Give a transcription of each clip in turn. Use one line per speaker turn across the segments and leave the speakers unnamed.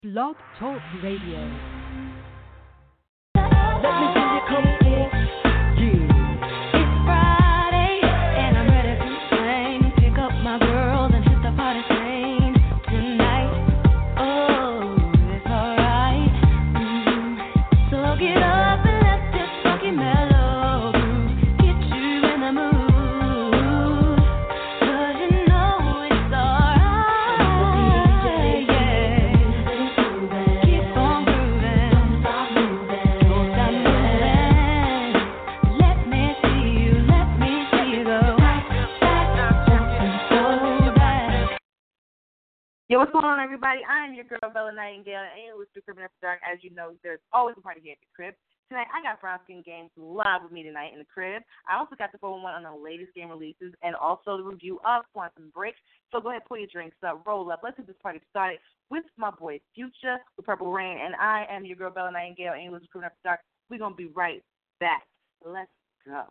Blog Talk Radio.
Let me see you come in. Yeah. It's Friday and I'm ready to swing. Pick up my girls and hit the party scene tonight. Oh, it's alright. So get up and let this funky mellow groove get you in the mood. 'Cause you know it's alright. Yeah. Keep on grooving. Don't stop moving. Let me see you go back, jumping so back.
Yo, what's going on, everybody? I am your girl, Bella Nightingale, and with the Crib and After Dark. As you know, there's always a party here at the Crib. Tonight, I got Brown Skin Games live with me tonight in the Crib. I also got the 411 on the latest game releases and also the review of Quantum Break. So go ahead, pull your drinks up, roll up. Let's get this party started with my boy Future with Purple Rain, and I am your girl, Bella Nightingale, and with the Crib and After Dark. We're going to be right back. Let's go.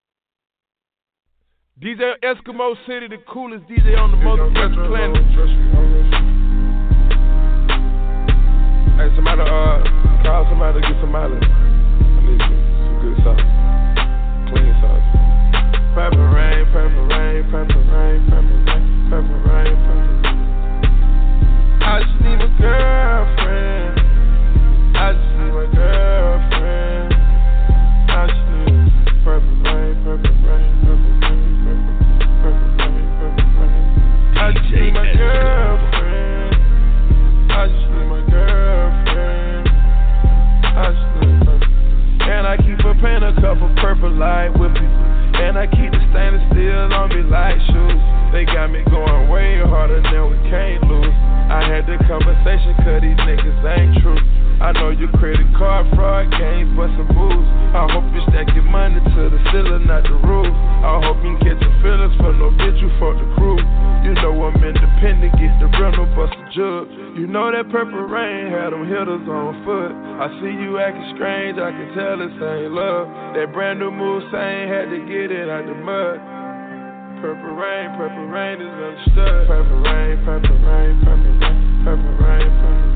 DJ Eskimo City, the coolest DJ on the motherfucking planet. Hey, somebody, call somebody to get somebody. I need some good sauce. Clean sauce. Purple rain, purple rain, purple rain, purple rain, purple rain, purple rain. I just need a girlfriend. I just need my girlfriend. I just need purple rain, purple rain, purple rain, purple rain, purple rain. I just need my girlfriend. I just need my girlfriend. I just need purple. And I keep a pen, a couple purple light with me. And I keep the stainless steel on me like shoes. They got me going way harder than we can't lose. I had the conversation 'cause these niggas ain't true. I know your credit card fraud games, but some moves. I hope you stack your money to the ceiling, not the roof. I hope you can get your feelings for no bitch, you fuck the crew. You know I'm independent, get the rental, bust a jug. You know that purple rain had them hitters on foot. I see you acting strange, I can tell this ain't love. That brand new move saying had to get it out the mud. Purple rain is understood. Purple rain, purple rain, purple rain, purple rain, purple rain.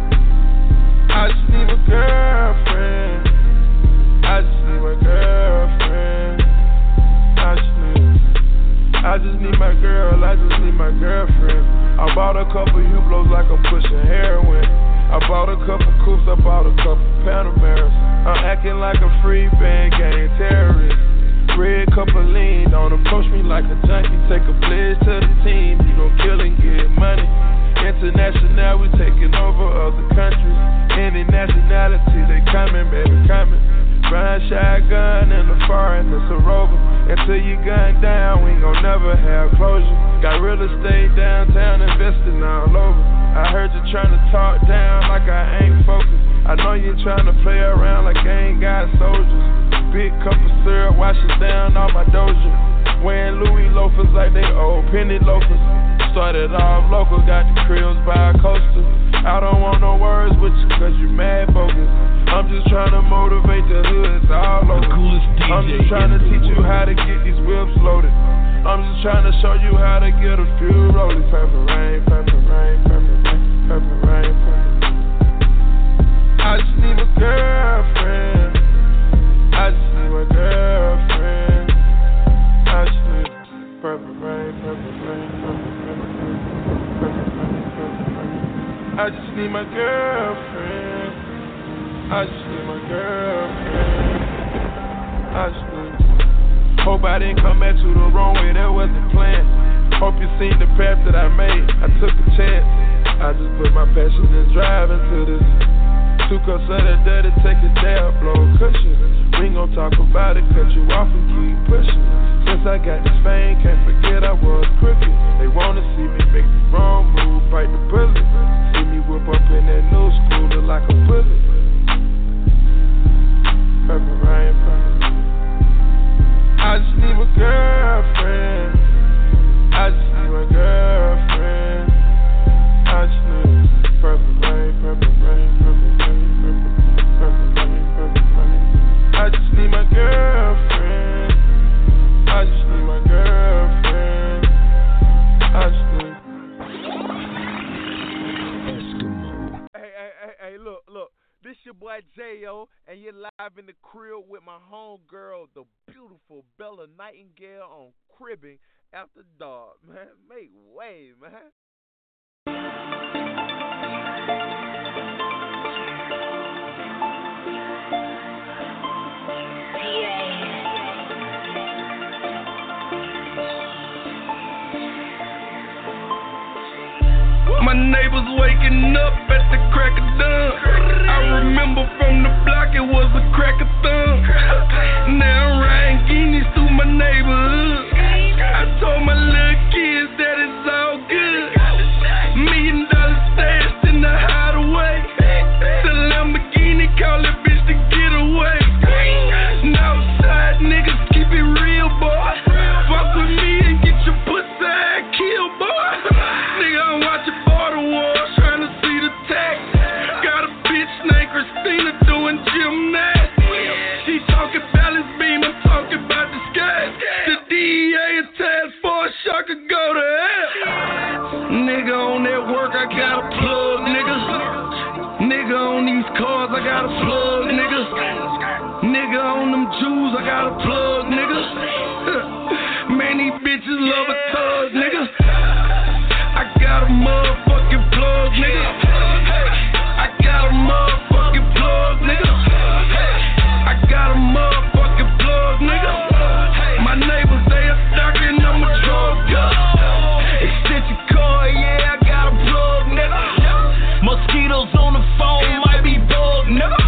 I just need a girlfriend. I just need my girlfriend. I just need my girl. I just need my girlfriend. I bought a couple Hublots like I'm pushing heroin. I bought a couple coupes. I bought a couple Panameras. I'm acting like a free band gang terrorist. Red cup of lean, don't approach me like a junkie. Take a pledge to the team, you gon' kill and get money. International, we taking over other countries. Any nationality, they coming, baby, coming. Grind shotgun in the foreign, it's a rover. Until you gun down, we gon' never have closure. Got real estate downtown, investing all over. I heard you tryna talk down like I ain't focused. I know you tryna play around like I ain't got soldiers. Big cup of syrup, washing down all my doja. Wearing Louis loafers like they old penny loafers. Started off local, got the cribs by a coaster. I don't want no words with you 'cause you mad bogus. I'm just tryna motivate the hoods all over. I'm just tryna teach you how to get these whips loaded. I'm just tryna show you how to get a few rolling. Purple rain, purple rain, purple rain, purple rain, purple rain. I just need a girlfriend. I just need my girlfriend. I just need purple rain, purple rain, purple rain, purple rain, purple rain. I just need my girlfriend. I just need my girlfriend. I just need. Hope I didn't come at you the wrong way, that wasn't planned. Hope you seen the path that I made, I took a chance. I just put my passion and drive into this. 2 cups of that dirty, take a dab, blow a cushion. We ain't gon' talk about it, cut you off and keep pushing. Since I got this fame, can't forget I was crooked. They wanna see me make the wrong move, bite the bullet. See me whip up in that new school, look like a bullet. Purple rain, purple rain. I just need my girlfriend. I just need my girlfriend. I just need purple rain, purple rain, purple rain, purple rain, purple rain. I just need my girlfriend. I just need my girlfriend. I just need Eskimo. look. This your boy J.O. and you're live in the crib with my homegirl, the beautiful Bella Nightingale on Cribbing After Dark, man. Make way, man.
My neighbors waking up at the crack of dawn. I remember from the block it was a crack of thumb. Now I'm riding guineas through my neighborhood. I told my little kids that it's all good. $1 million stashed in the hideaway. The Lamborghini call that bitch to get away. Northside niggas keep it real, boy. Fuck with me and get your pussy killed, boy. Nigga, I'm watching Border Wars, trying to see the tax. Got a bitch named Christina doing gymnastics. She talking balance beam, I'm talking about the sky. The DEA and task force, y'all could go to hell. Nigga on that work, I got a plug, nigga. Nigga on these cars, I got a plug, nigga. Nigga on them Jews, I got a plug, nigga. Man, these bitches love a tug, nigga. I got a motherfucking plug, nigga. I got a motherfucking plug, nigga. I got a motherfucking plug, nigga. My neighbors, they a doctor and I'm a drug dealer. Extension cord, yeah, I got a plug, nigga. Mosquitoes on the phone, might be bug, nigga.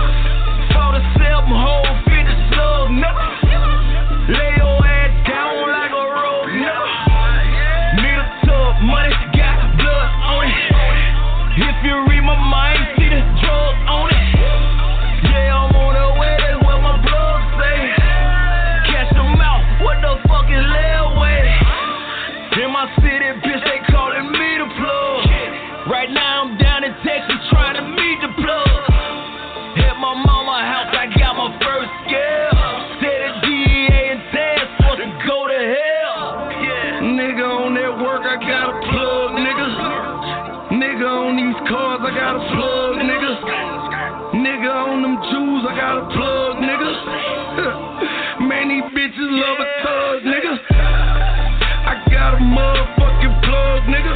47 whole 50 slug, nigga. Lay your ass down like a road, nigga. Need a tub, money, got blood on it. If you read my mind, see the drug on it. Yeah, I'm on the way, that's what my blood say. Catch them out, what the fuck is layaway? In my city, bitch, they calling me the plug. Right now I'm down in Texas trying to meet the plug. At my mama's house, I got my first scale. Said the DEA and task force to go to hell. Nigga on that work, I got a plug, nigga. Nigga on these cars, I got a plug, nigga. Nigga on them Jews, I got a plug, nigga. Man, these bitches love a tug, nigga. I got a motherfucking plug, nigga.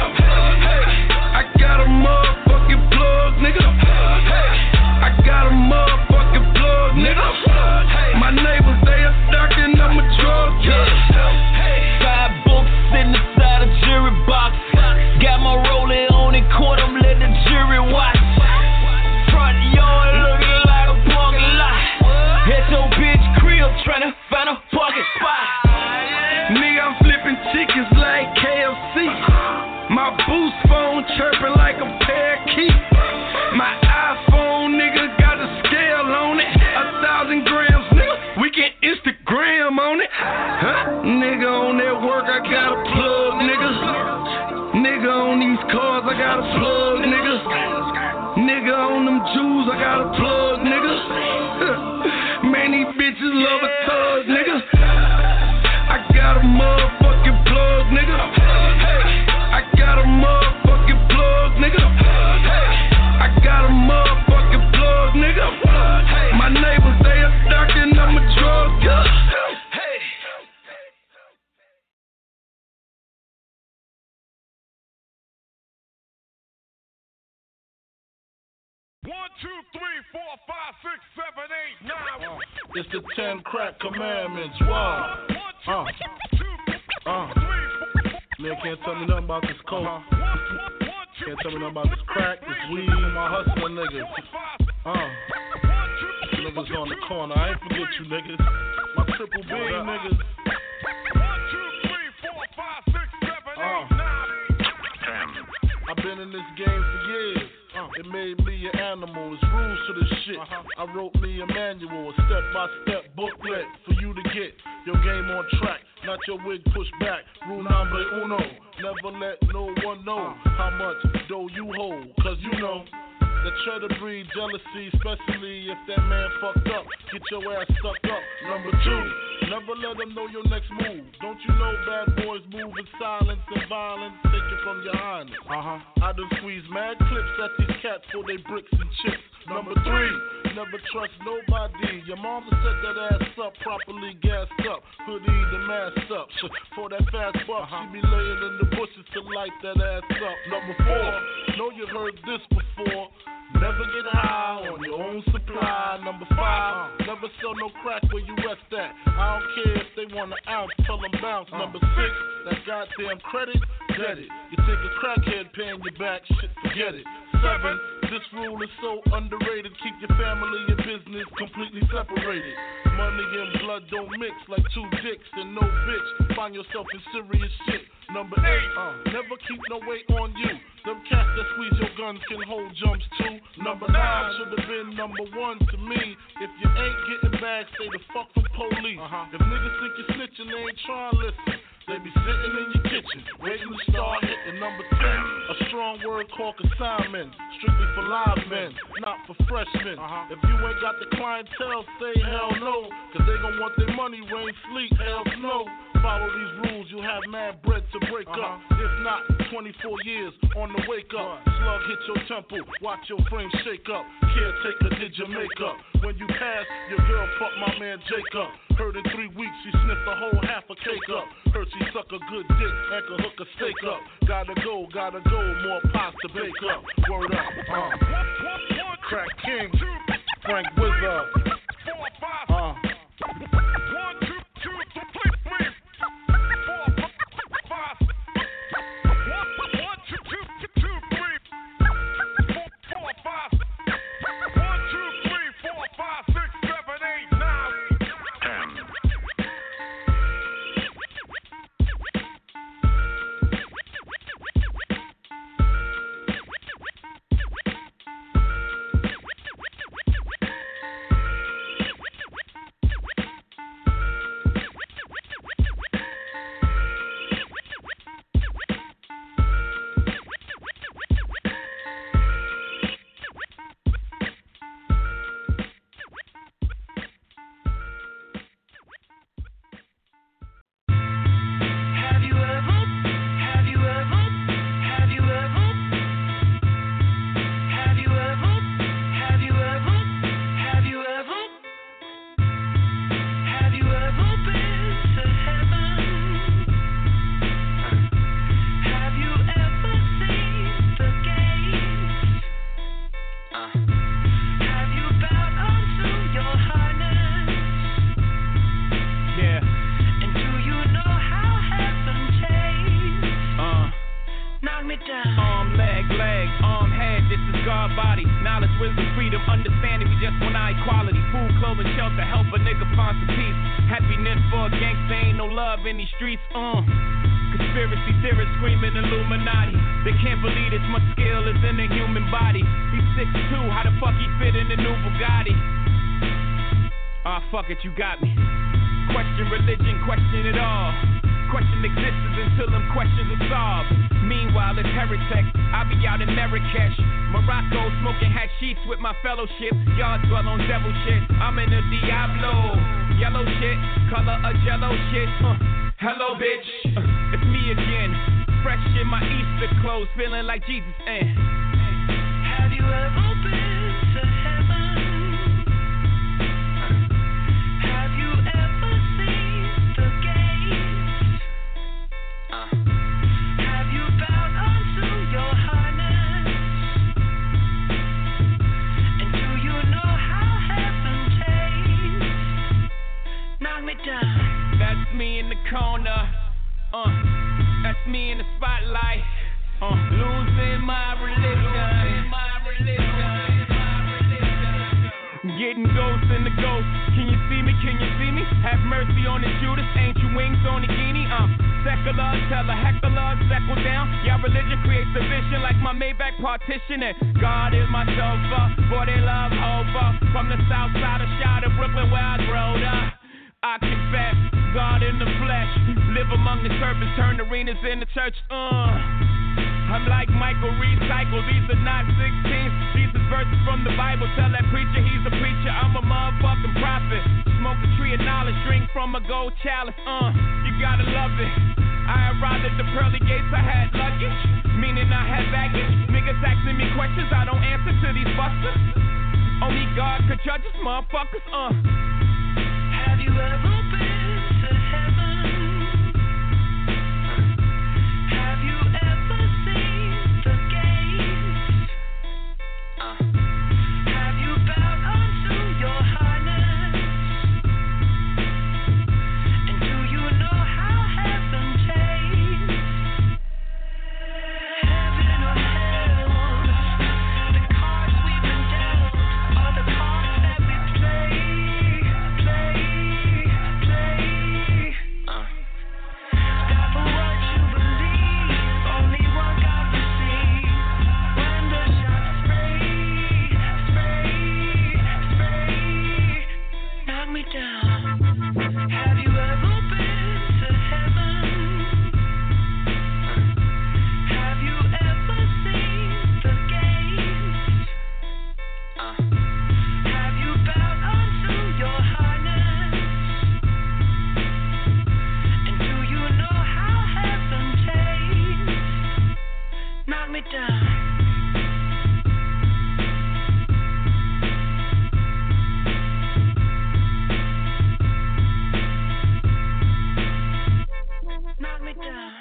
I got a motherfucking plug, nigga. I got a motherfucking plug, nigga. My neighbors, they a doctor and I'm a drug dealer. 5 books in the side of jury box. Got my rollie on in court, I'm letting the jury watch. Front yard looking like a parking lot. At your bitch crib trying to find a parking spot. Nigga, I'm flipping chickens like KFC. My boost phone chirping like a parakeet. My iPhone, nigga, got a scale on it. 1,000 grams, nigga, we can Instagram on it. Nigga on that work, I got a plug, nigga. Nigga on these cars, I got a plug, nigga. Nigga on them Jews, I got a plug, nigga. Man, these bitches love a tug, nigga. I got a motherfucking plug, nigga. I got a motherfucking plug, nigga. I got a motherfucking plug, nigga. My neighbors, they a doctor and I'm a drug dealer.
One, two, three, 4, 5, 6, 7, 8, 9.
It's the 10 crack commandments. Wow. Man can't tell me nothing about this coke. Can't tell me nothing about this crack, this weed, my hustling niggas. Niggas on the corner. I ain't forget you niggas. My triple B niggas. 1, 2, 3, 4, 5, 6, 7, 8, 9. I've been in this game for years. It made me an animal. It's rules to this shit. I wrote me a manual, a step-by-step booklet for you to get your game on track. Not your wig pushed back. Rule number uno. Never let no one know how much dough you hold. Cause you know that try to breed jealousy, especially if that man fucked up. Get your ass stuck up. Number 2, never let them know your next move. Don't you know bad boys move in silence and violence? Take it from your highness. I done squeeze mad clips at these cats for they bricks and chips. Number 3, never trust nobody. Your mama set that ass up, properly gassed up, hoodie the mask up. For that fast buck, she be laying in the bushes to light that ass up. Number 4, know you heard this before. Never get high on your own supply. Number 5, never sell no crack where you rest at. I don't care if they want an ounce, tell them bounce. Number 6, that goddamn credit, get it. You think a crackhead paying you back, shit, forget it. 7, this rule is so underrated. Keep your family and business completely separated. Money and blood don't mix like 2 dicks and no bitch. Find yourself in serious shit. Number 8, never keep no weight on you. Them cats that squeeze your guns can hold jumps too. Number 9 should have been number 1 to me. If you ain't getting back, stay the fuck from police. If niggas think you're snitching, they ain't trying to listen. They be sitting in your kitchen, waiting to start hitting. Number 10, a strong word called consignment, strictly for live men, not for freshmen. If you ain't got the clientele, say hell no, cause they gon' want their money, rain, sleet, hell snow. Follow these rules, you'll have mad bread to break up. If not, 24 years on the wake up. Slug hit your temple, watch your frame shake up. Caretaker did your makeup. When you pass, your girl fucked my man Jacob. Heard in 3 weeks she sniffed a whole half a cake up. Heard she suck a good dick and could hook a steak up. Gotta go, more pots to bake up. Word up, Crack King, Frank Wizard.
4, 5. 1, 2, 2, 3, 4, 5. 1, 2, 2, 2, 3, 4, 5. 1, 2, 3, 4, 5, 6, 7, 8, 9, 10. Conspiracy theorists screaming Illuminati. They can't believe this much skill is in the human body. He's 6'2", how the fuck he fit in the new Bugatti? Fuck it, you got me. Question religion, question it all. Question existence until them questions are solved. Meanwhile, it's heretic. I be out in Marrakesh, Morocco, smoking hashish with my fellowship. Y'all dwell on devil shit. I'm in the Diablo. Yellow shit, color of jello shit. Hello, bitch. It's me again. Fresh in my Easter clothes, feeling like Jesus. Have you ever been to heaven? Have you ever seen the gates? Have you bowed unto your highness? And do you know how heaven tastes? Knock me down. That's me in the corner. That's me in the spotlight. Losing my religion. Getting ghosts in the ghost. Can you see me? Can you see me? Have mercy on the Judas. Ain't you wings on the guinea? Secular, tell a heckler, settle down. Y'all religion creates a vision like my Maybach partition. And God is my sofa. Boy, they love Hova. From the south side of Shire to Brooklyn where I growed up. I confess, God in the flesh. Live among the serpents, turn arenas into church. I'm like Michael Recycle, these are not 16s. These is verses from the Bible. Tell that preacher he's a preacher. I'm a motherfucking prophet. Smoke the tree of knowledge, drink from a gold chalice. You gotta love it. I arrived at the pearly gates, I had luggage, meaning I had baggage. Niggas asking me questions, I don't answer to these busters. Only God could judge us, motherfuckers.
Have you ever been to heaven? Have you ever seen the gates? Have you bowed unto your highness? And do you know how heaven tastes? Heaven or hell? The cards we've been dealt are the cards that we play. Die for what you believe. Only one God will see. When the shots spray, knock me down. Have you ever been to heaven? Have you ever seen the gates? Have you bowed unto your highness? And do you know how heaven tastes? Knock me down. Knock me down.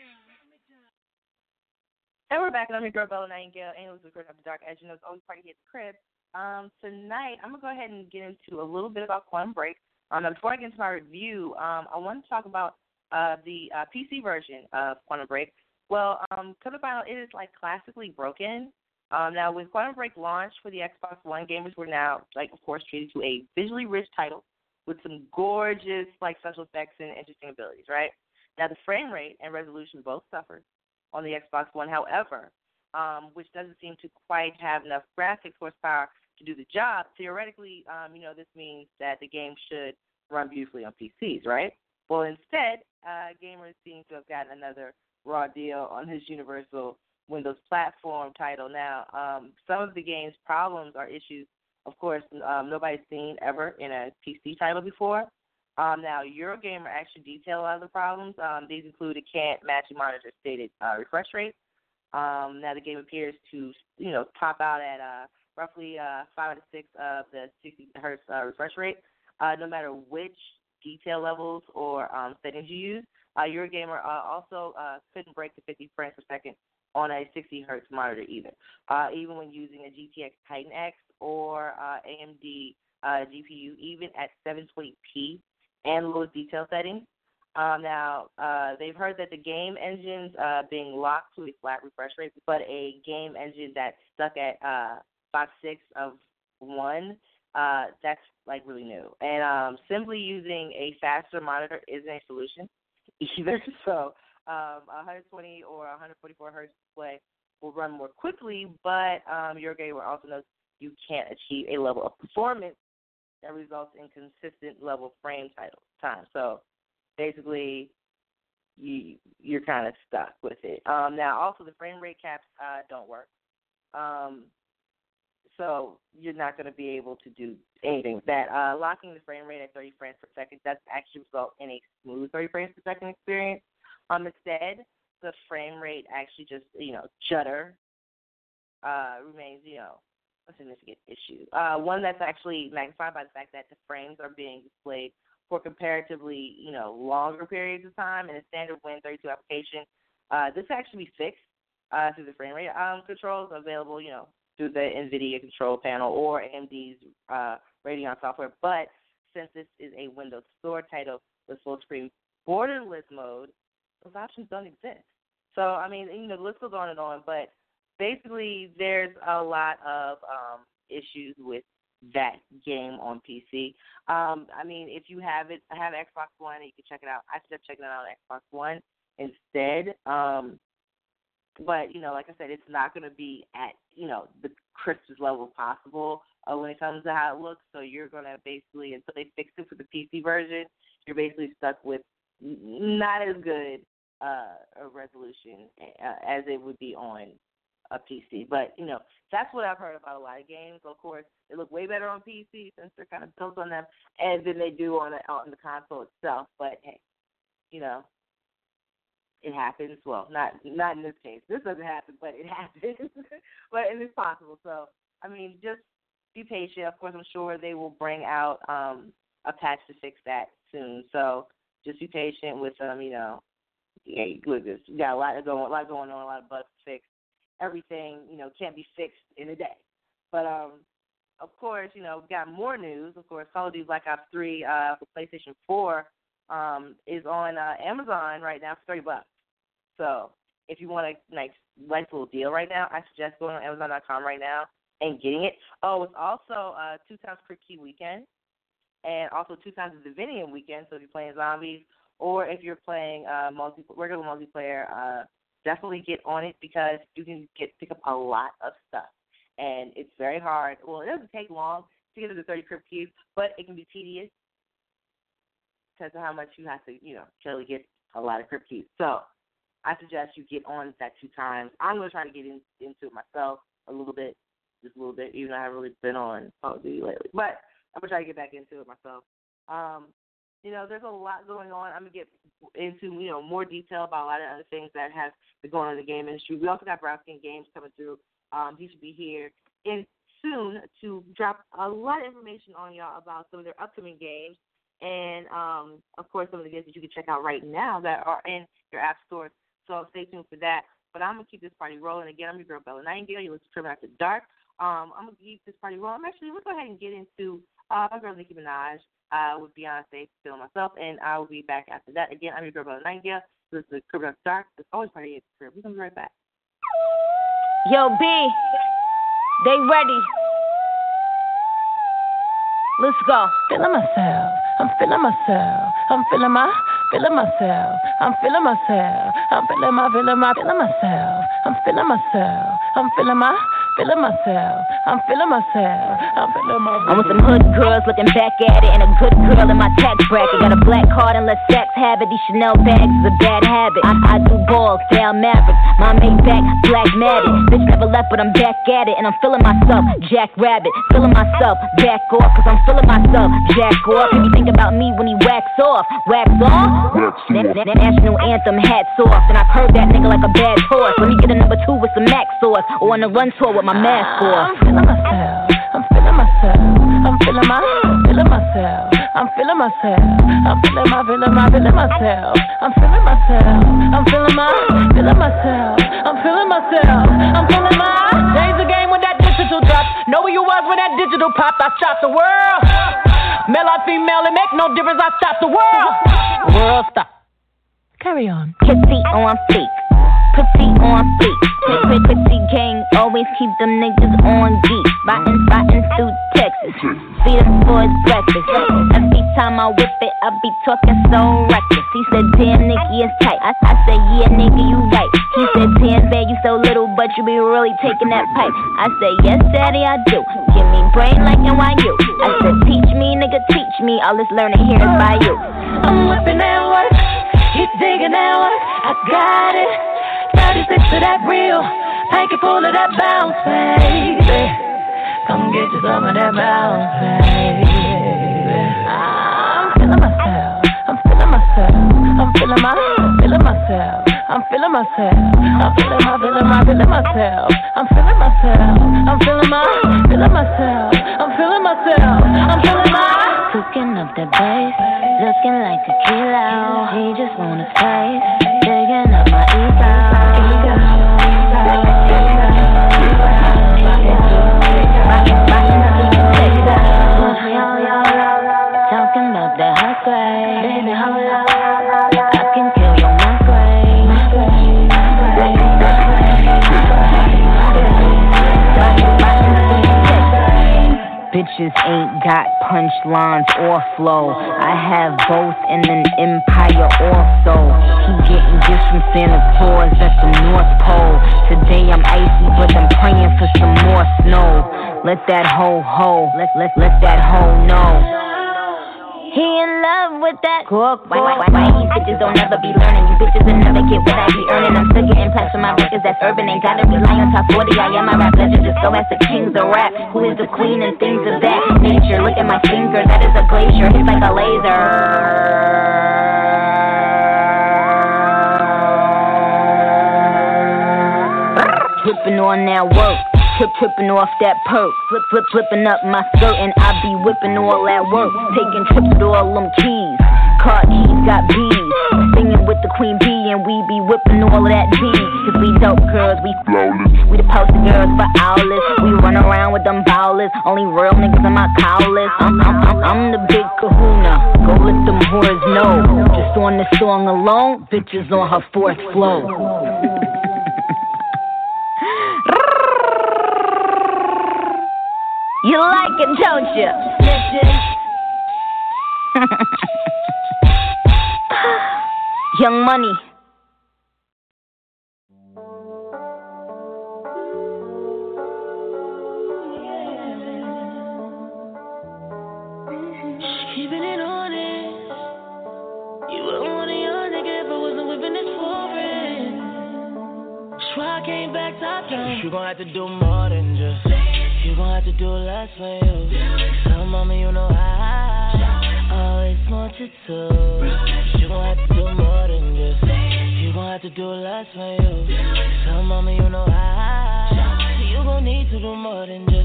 And we're back, and I'm your girl, Bella Nightingale, and it was Recording After Dark. As you know, it's always party here at the crib. Tonight, I'm going to go ahead and get into a little bit about Quantum Break. Before I get into my review, I want to talk about the PC version of Quantum Break. Well, come to find out, it is, like, classically broken. Now, with Quantum Break launch for the Xbox One, gamers were now, like, of course, treated to a visually rich title with some gorgeous, like, special effects and interesting abilities, right? Now, the frame rate and resolution both suffered on the Xbox One, however, which doesn't seem to quite have enough graphics horsepower to do the job. Theoretically, this means that the game should run beautifully on PCs, right? Well, instead, gamers seem to have gotten another raw deal on this universal Windows platform title. Now, some of the game's problems are issues, of course, nobody's seen ever in a PC title before. Now, Eurogamer actually detailed a lot of the problems. These include it can't match the monitor's stated refresh rate. Now, the game appears to, top out at roughly 5 out of 6 of the 60 hertz refresh rate, no matter which detail levels or settings you use. Eurogamer also couldn't break the 50 frames per second on a 60 hertz monitor either, even when using a GTX Titan X or AMD GPU, even at 720p and lowest detail settings. Now, they've heard that the game engine's being locked to a flat refresh rate, but a game engine that's stuck at 5/6 of 1, that's like really new. And simply using a faster monitor isn't a solution either. So 120 or 144 hertz display will run more quickly, but Eurogamer also knows you can't achieve a level of performance that results in consistent level frame time. So basically, you're kind of stuck with it. Now, also the frame rate caps don't work. So you're not going to be able to do anything with that. Locking the frame rate at 30 frames per second does actually result in a smooth 30 frames per second experience. Instead, the frame rate actually just, judder remains, a significant issue. One that's actually magnified by the fact that the frames are being displayed for comparatively, longer periods of time in a standard Win32 application. This can actually be fixed through the frame rate controls available, through the NVIDIA control panel or AMD's Radeon software. But since this is a Windows Store title with full screen borderless mode, those options don't exist. So, I mean, the list goes on and on, but basically there's a lot of issues with that game on PC. I mean, if you have Xbox One, you can check it out. I suggest checking it out on Xbox One instead. But, like I said, it's not going to be at, the crispest level possible when it comes to how it looks. So you're going to basically, until they fix it for the PC version, you're basically stuck with not as good a resolution as it would be on a PC. But, that's what I've heard about a lot of games. Of course, they look way better on PC since they're kind of built on them and than they do on the console itself. But, hey, it happens. Well, not in this case. This doesn't happen, but it happens. But it is possible. So, just be patient. Of course, I'm sure they will bring out a patch to fix that soon. So just be patient with them. Look, you got a lot going on, a lot of bugs to fix. Everything can't be fixed in a day. But of course, we've got more news. Of course, Call of Duty Black Ops 3 for PlayStation 4 is on Amazon right now for $30. So if you want a nice little deal right now, I suggest going on Amazon.com right now and getting it. Oh, it's also 2 times per key weekend and also 2 times the Divinium weekend. So if you're playing zombies or if you're playing regular multiplayer, definitely get on it because you can pick up a lot of stuff. And it's very hard. Well, it doesn't take long to get to the 30 crypt keys, but it can be tedious because of how much you have to, to get a lot of crypt keys. So I suggest you get on that 2 times. I'm going to try to get into it myself just a little bit, even though I haven't really been on Call of Duty lately. But I'm going to try to get back into it myself. There's a lot going on. I'm going to get into, more detail about a lot of other things that have been going on in the game industry. We also got Brownskin Games coming through. He should be here soon to drop a lot of information on y'all about some of their upcoming games and, of course, some of the games that you can check out right now that are in your app stores. So stay tuned for that. But I'm going to keep this party rolling. Again, I'm your girl, Bella Nightingale. You listen to Crib After Dark. I'm going to keep this party rolling. Let's go ahead and get into my girl, Nicki Minaj, with Beyonce, Still Myself, and I will be back after that. Again, I'm your girl, Bella Nightingale. This is Crib After Dark. There's always party at the crib. We're going to be right back.
Yo, B, they ready. Let's go.
Feeling myself. I'm feeling myself. I'm feeling myself. I'm feeling myself. I'm feeling myself. I'm feeling myself. I'm feeling myself. I'm feeling myself.
I'm with some hood girls looking back at it, and a good girl in my tax bracket. Got a black card and less sex habit. These Chanel bags is a bad habit. I do balls, down Mavericks. My Maybach, black matted. Bitch never left, but I'm back at it, and I'm feeling myself. Jack Rabbit, feeling myself. Back off, cause I'm feeling myself. Jack off. If you think about me when he wax off, wax off. That national anthem, hats off, and I curved that nigga like a bad horse. Let me get a number 2 with some Max sauce, or on a run tour with my mask off.
I'm feeling myself. I'm feeling myself. I'm feeling myself. I'm feeling myself. I'm feeling myself. I'm feeling myself. I'm feeling myself. I'm feeling myself. I'm feeling my. Change the game when that digital drops. Know who you was when that digital popped. I shot the world. Male or female, it make no difference. I stop the world. World stop. Carry on.
Kissy on fleek. Pussy on fleek. Pussy gang always keep them niggas on geek. Riding through Texas. See them for his breakfast. Every time I whip it, I be talking so reckless. He said, damn, Nicki is tight. I said, yeah, nigga, you right. He said, damn, babe, you so little, but you be really taking that pipe. I said, yes, daddy, I do. Give me brain like NYU. I said, teach me, nigga, teach me. All this learning here is by you.
I'm whipping that work. He's digging that work. I got it. 36 to that real. Hanky full of that bounce, baby. Come get you some of that bounce, baby. I'm feeling myself. I'm feeling myself. I'm feeling myself. I'm feeling myself. I'm feeling myself. I'm feeling myself. I'm feeling myself. I'm feeling myself. I'm feeling my.
Cooking up the bass, looking like a kilo. He just wanna space, digging up my ego. Talking about the hot grade, baby, hold up. I can kill your migraine. Bitches ain't got punchlines or flow. I have both in an empire also. He getting gifts from Santa Claus at the North Pole. Today I'm icy, but I'm praying for some more snow. Let that hoe, let that hoe know. He in love with that cook. Why these bitches don't ever be learning? You bitches will never get what I be earning. I'm still getting plaques from my records that's urban. Ain't gotta rely on top 40. I am my rap legend. Just go ask the kings of rap. Who is the queen and things of that nature? Look at my finger, that is a glacier. It's like a laser. Whipping on that work. Tripping off that perk, flipping up my skirt, and I be whipping all that work. Taking trips with all them keys, car keys got bees. Singing with the queen bee, and we be whipping all of that G. Cause we dope girls, we flawless. We the poster girls for owlets. We run around with them bowlers. Only real niggas in my cowlers. I'm the big kahuna. Go let them whores know. Just on this song alone, bitches on her fourth floor. You like it, don't you? Young Money.
Keeping it on it. You wouldn't want a young nigga if I wasn't whipping this foreign. That's why I came back top down. You gon' have to do more than just. You gon' have to do less for you. Tell mama you know I always want you to. You gon' have to do more than just. You gon' have to do less for you. Tell mama you know I. You gon' need to do more than just.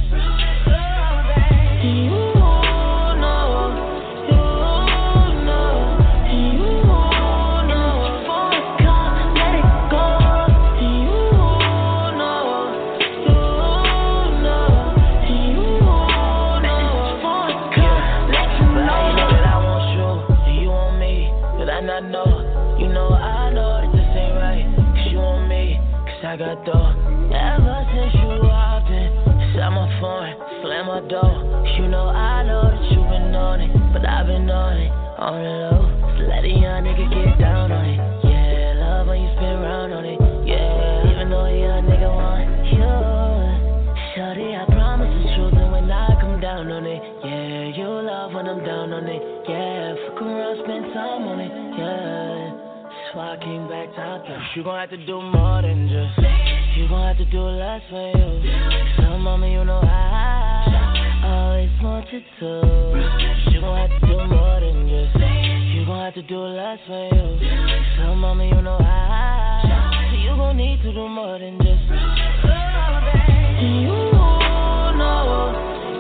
You know. I got dough. Ever since you walked in, inside my phone, slam my door. You know I know that you been on it, but I've been on it, on the low. So let a young nigga get down on it. Yeah, love when you spin round on it. Yeah, even though a young nigga want you. Shorty, I promise the truth, and when I come down on it, yeah, you love when I'm down on it. Yeah, fuck around, spend time on it. Yeah. So I came back top down. You gon' have to do more than just. You gon' have to do less for you. Tell mama you know I always want you to. You gon' have to do more than just. You gon' have to do less for you. Tell mama you know I. So you gon' need to do more than just. You know.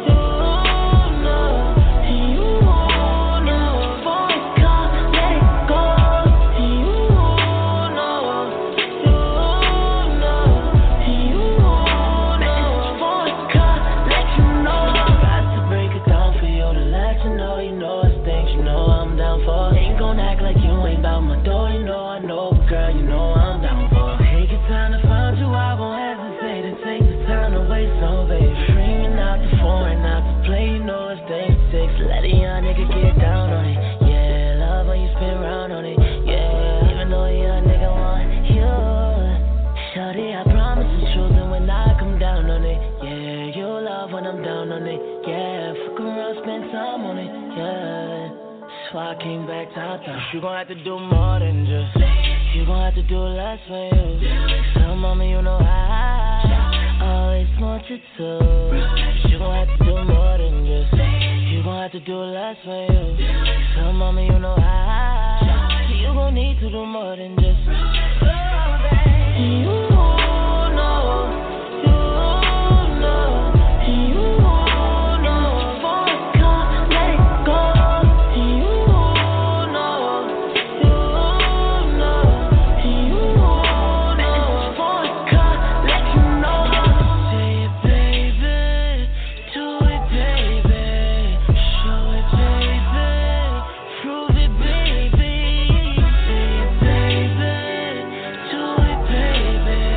Let a young nigga get down on it. Yeah, love when you spin round on it. Yeah, even though a young nigga want you. Shorty, I promise the truth, and when I come down on it, yeah, you love when I'm down on it. Yeah, fuck around, spend time on it. Yeah, that's why I came back top down. You gon' have to do more than just. You gon' have to do less for you. Tell mama you know I always want you to. You gon' have to do more than just. You gon' have to do less for you. Tell mama you know I. You gon' need to do more than just. You know. Baby,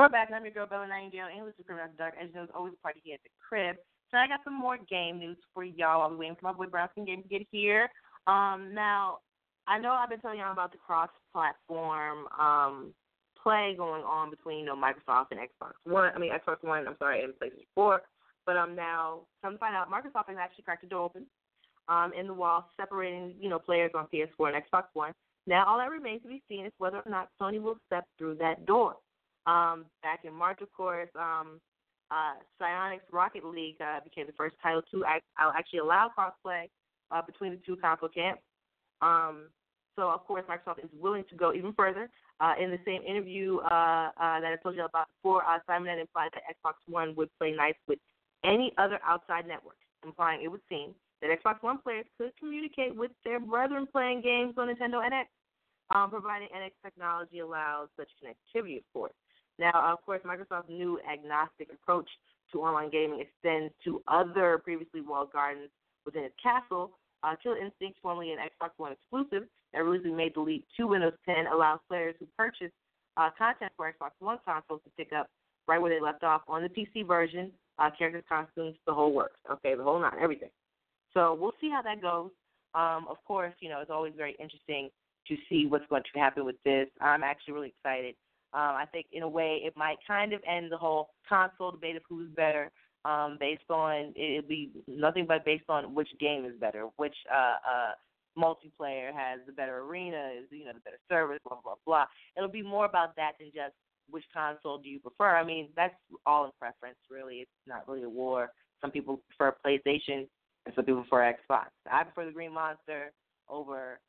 we're back, and I'm your girl, Bella Nightingale, English to Criminal After Dark. As you know, there's always a party here at the crib. So I got some more game news for y'all. I'll be waiting for my boy Brownskin Game to get here. Now, I know I've been telling y'all about the cross-platform play going on between Microsoft and Xbox One, and PlayStation 4. But now, come to find out, Microsoft has actually cracked the door open in the wall, separating players on PS4 and Xbox One. Now, all that remains to be seen is whether or not Sony will step through that door. Back in March, of course, Psyonix's Rocket League became the first title to actually allow crossplay between the two console camps. So, of course, Microsoft is willing to go even further. In the same interview that I told you about before, Simon had implied that Xbox One would play nice with any other outside network, implying it would seem that Xbox One players could communicate with their brethren playing games on Nintendo NX, providing NX technology allows such connectivity, of course. Now, of course, Microsoft's new agnostic approach to online gaming extends to other previously walled gardens within its castle. Killer Instinct, formerly an Xbox One exclusive, that recently made the leap to Windows 10, allows players who purchase content for Xbox One consoles to pick up right where they left off on the PC version, characters, costumes, the whole works, okay, the whole nine, everything. So we'll see how that goes. Of course, it's always very interesting to see what's going to happen with this. I'm actually really excited. I think, in a way, it might kind of end the whole console debate of who's better, based on, it'll be nothing but based on which game is better, which multiplayer has the better arena, is the better service, blah, blah, blah. It'll be more about that than just which console do you prefer. I mean, that's all in preference, really. It's not really a war. Some people prefer PlayStation, and some people prefer Xbox. I prefer the Green Monster over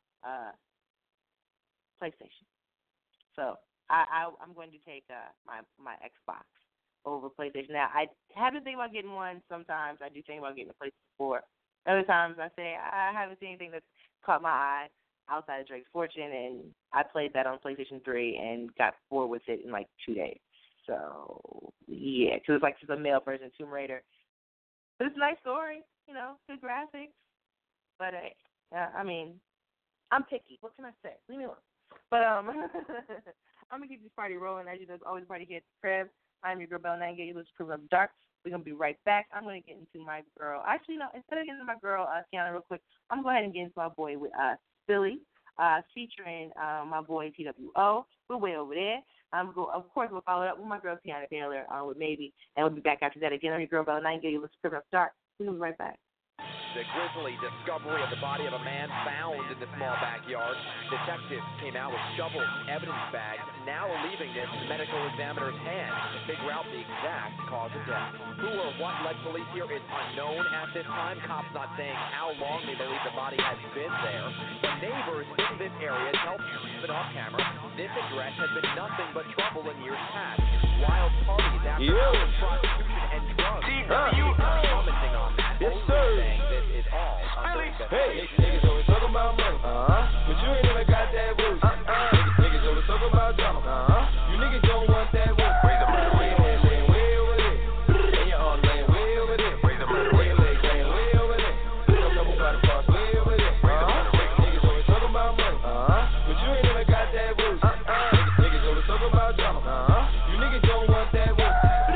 PlayStation. So I'm going to take my Xbox over PlayStation. Now, I have been thinking about getting one. Sometimes I do think about getting a PlayStation 4. Other times I say I haven't seen anything that's caught my eye outside of Drake's Fortune, and I played that on PlayStation 3 and got bored with it in like 2 days. So, yeah, because it's like just a male version of Tomb Raider. But it's a nice story, good graphics. But, I mean, I'm picky. What can I say? Leave me alone. But I'm going to keep this party rolling. As you know, there's always a party here at the crib. I'm your girl, Bella Nightingale. You listen to Criminal After Dark. We're going to be right back. I'm going to get into my girl. Actually, no, instead of getting into my girl, Kiana, real quick, I'm going to go ahead and get into my boy with Philly, featuring my boy TWO. We're way over there. Of course, we'll follow it up with my girl, Tiana Taylor, with Maybe, and we'll be back after that. Again, I'm your girl, Bella Nightingale. You listen to Criminal After Dark. We're going to be right back.
The grisly discovery of the body of a man found in the small backyard. Detectives came out with shovels and evidence bags, now leaving this in the medical examiner's hands to figure out the exact cause of death. Who or what led police here is unknown at this time. Cops not saying how long they believe the body has been there. The neighbors in this area tell even off camera this address has been nothing but trouble in years past. Wild parties after prostitution and drugs. Commenting on that.
Yes, sir.
This is all
hey, niggas always talk about money, but you ain't never got that work. Niggas always talk about drama, you niggas don't want that work. Raise the murder rate, laying way over there, and your arms laying way over there. Raise the murder rate, laying way over there. Some couple got a cross way over there. Raise the murder rate. Niggas always talk about money, but you ain't never got that work. Niggas always talk about drama, you niggas don't want that work.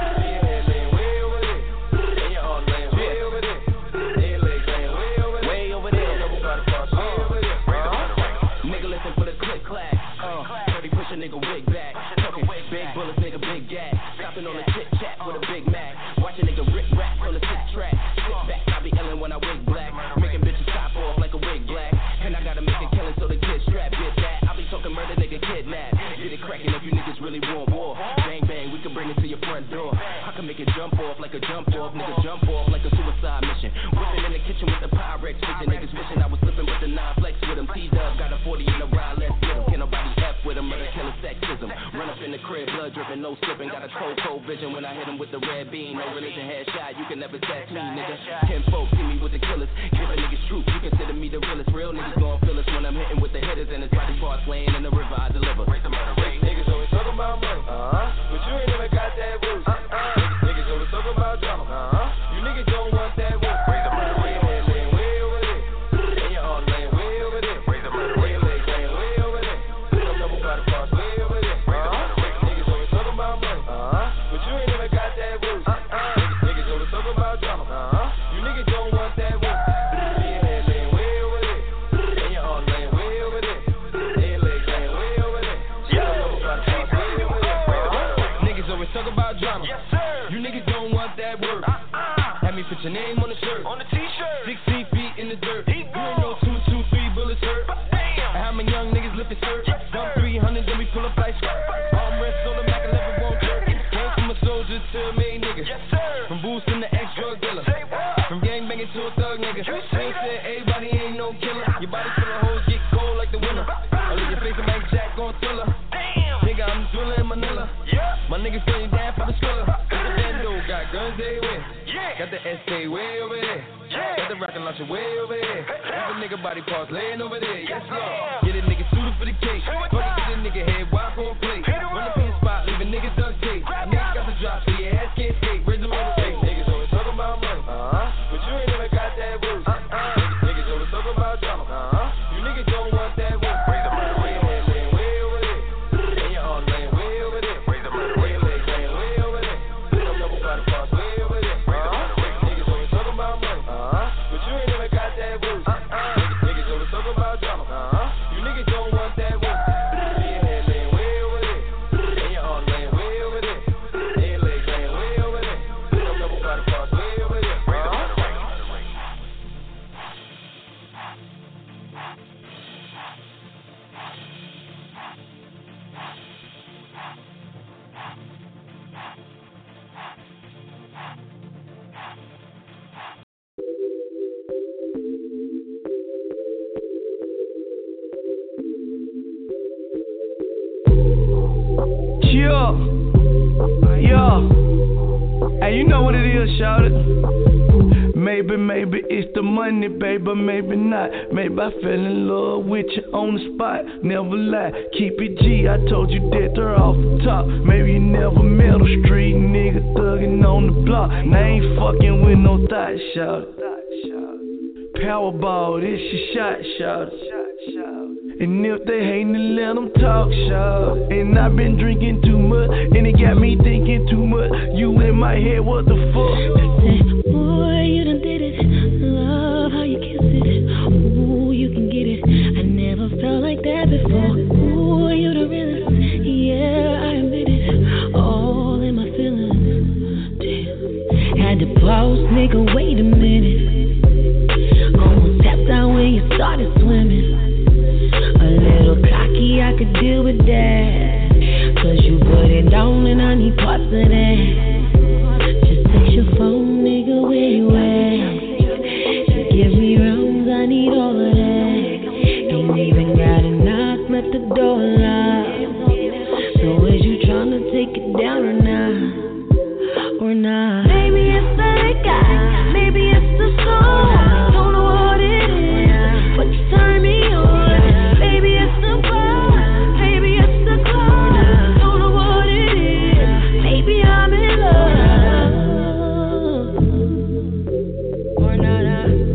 Nigga wig back, talking big bullets, nigga big gas, stopping on the chit chat with a Big Mac, watch a nigga rip rap on the 6-track, sit back, I be illin' when I wig black, making bitches top off like a wig black, and I gotta make a killing so the kid strap, get that, I be talking murder, nigga kidnap, get it crackin' if you niggas really want war, bang bang, we can bring it to your front door, I can make it jump off like a jump off, nigga jump off like a suicide mission, whipping in the kitchen with the Pyrex vision, niggas wishing I was slipping with the 9-flex with them, T-Dub got a 40 in the ride, let's get him, can't nobody F with him, murder killer sexism. Run up in the crib, blood dripping, no slipping. Got a cold vision when I hit him with the red beam. No religion, headshot, you can never test me, nigga. 10 folks see me with the killers. Giving niggas truth, you consider me the realest. Real niggas gon' feel us when I'm hitting with the hitters. And his body parts laying in the river, I deliver.
Niggas always talk about money, but you ain't never got that work. Niggas always talk about drama, you niggas don't want that work. Raise the murder rate, laying way over there, and your arms laying way over there. Raise the murder rate, laying way over there. Some couple got a cross way over there. Niggas always talk about money,
your name on the shirt. On the t-shirt. 16 feet in the dirt. You ain't no 223 bullets hurt. Damn. How many young niggas lifting skirt? Dump 300, then we pull up like skirt. Armrest on the Mac 11 won't jerk. Came from a soldier to a made nigga. Yes, sir. From boosting to ex-drug dealer. From gangbanging to a thug nigga. You ain't said everybody ain't no killer. Your body full of hoes get cold like the winter. I leave your face a Mike Jack on Thriller. Damn. Nigga, I'm Thriller in Manila. Yeah. My niggas staying down for the Skrilla. Got guns everywhere. Yeah. Got the SA way over there. Yeah. Got the rocket launcher way over there. Got the nigga body parts laying over there. Yes, Lord. Get a nigga suited for the cake. Fuck it to the nigga head, walk on plate. Run up in the spot, leave a nigga duct tape. Niggas got the drop, so your ass can't skate. Raise the motor. Niggas always talking about money. But you ain't never got that work. Niggas always talking about drama. You niggas don't want that work. Raise the motor. Way over there. And your arms laying way over there. Raise the motor. Way laying way over there. Niggas always talking about money, but you ain't never got that work. Niggas always talking about drama. You niggas don't want that work. Your head laying way over there, and your arms laying way over there, and your legs laying way over there. A couple body parts way over there.
Yeah. Hey, you know what it is, shout it. Maybe it's the money, baby, maybe not. Maybe I fell in love with you on the spot. Never lie, keep it G, I told you that they're off the top. Maybe you never met a street nigga thuggin' on the block. Now I ain't fucking with no thought, shout it. Powerball, this your shot, shout it. And if they hatin', then let them talk, shout. And I've been drinking too much, and it got me thinking too much. You in my head, what the fuck?
Boy, you done did it. Love how you kiss it. Ooh, you can get it. I never felt like that before. Ooh, you the realest. Yeah, I admit it. All in my feelings. Damn. Had to pause, nigga, wait a minute. Almost tapped out when you started swimming. A little cocky, I could deal with that. Cause you put it down and I need parts of that. Just text your phone, nigga, where you at? Just give me rounds, I need all of that. Ain't even gotta knock, let the door lock. So is you tryna take it down or not? Or not? Maybe it's the guy, maybe it's the song. Don't know what it is, but you turn me on. Maybe it's the bar, maybe it's the club. Don't know what it is, maybe I'm in love. Or not.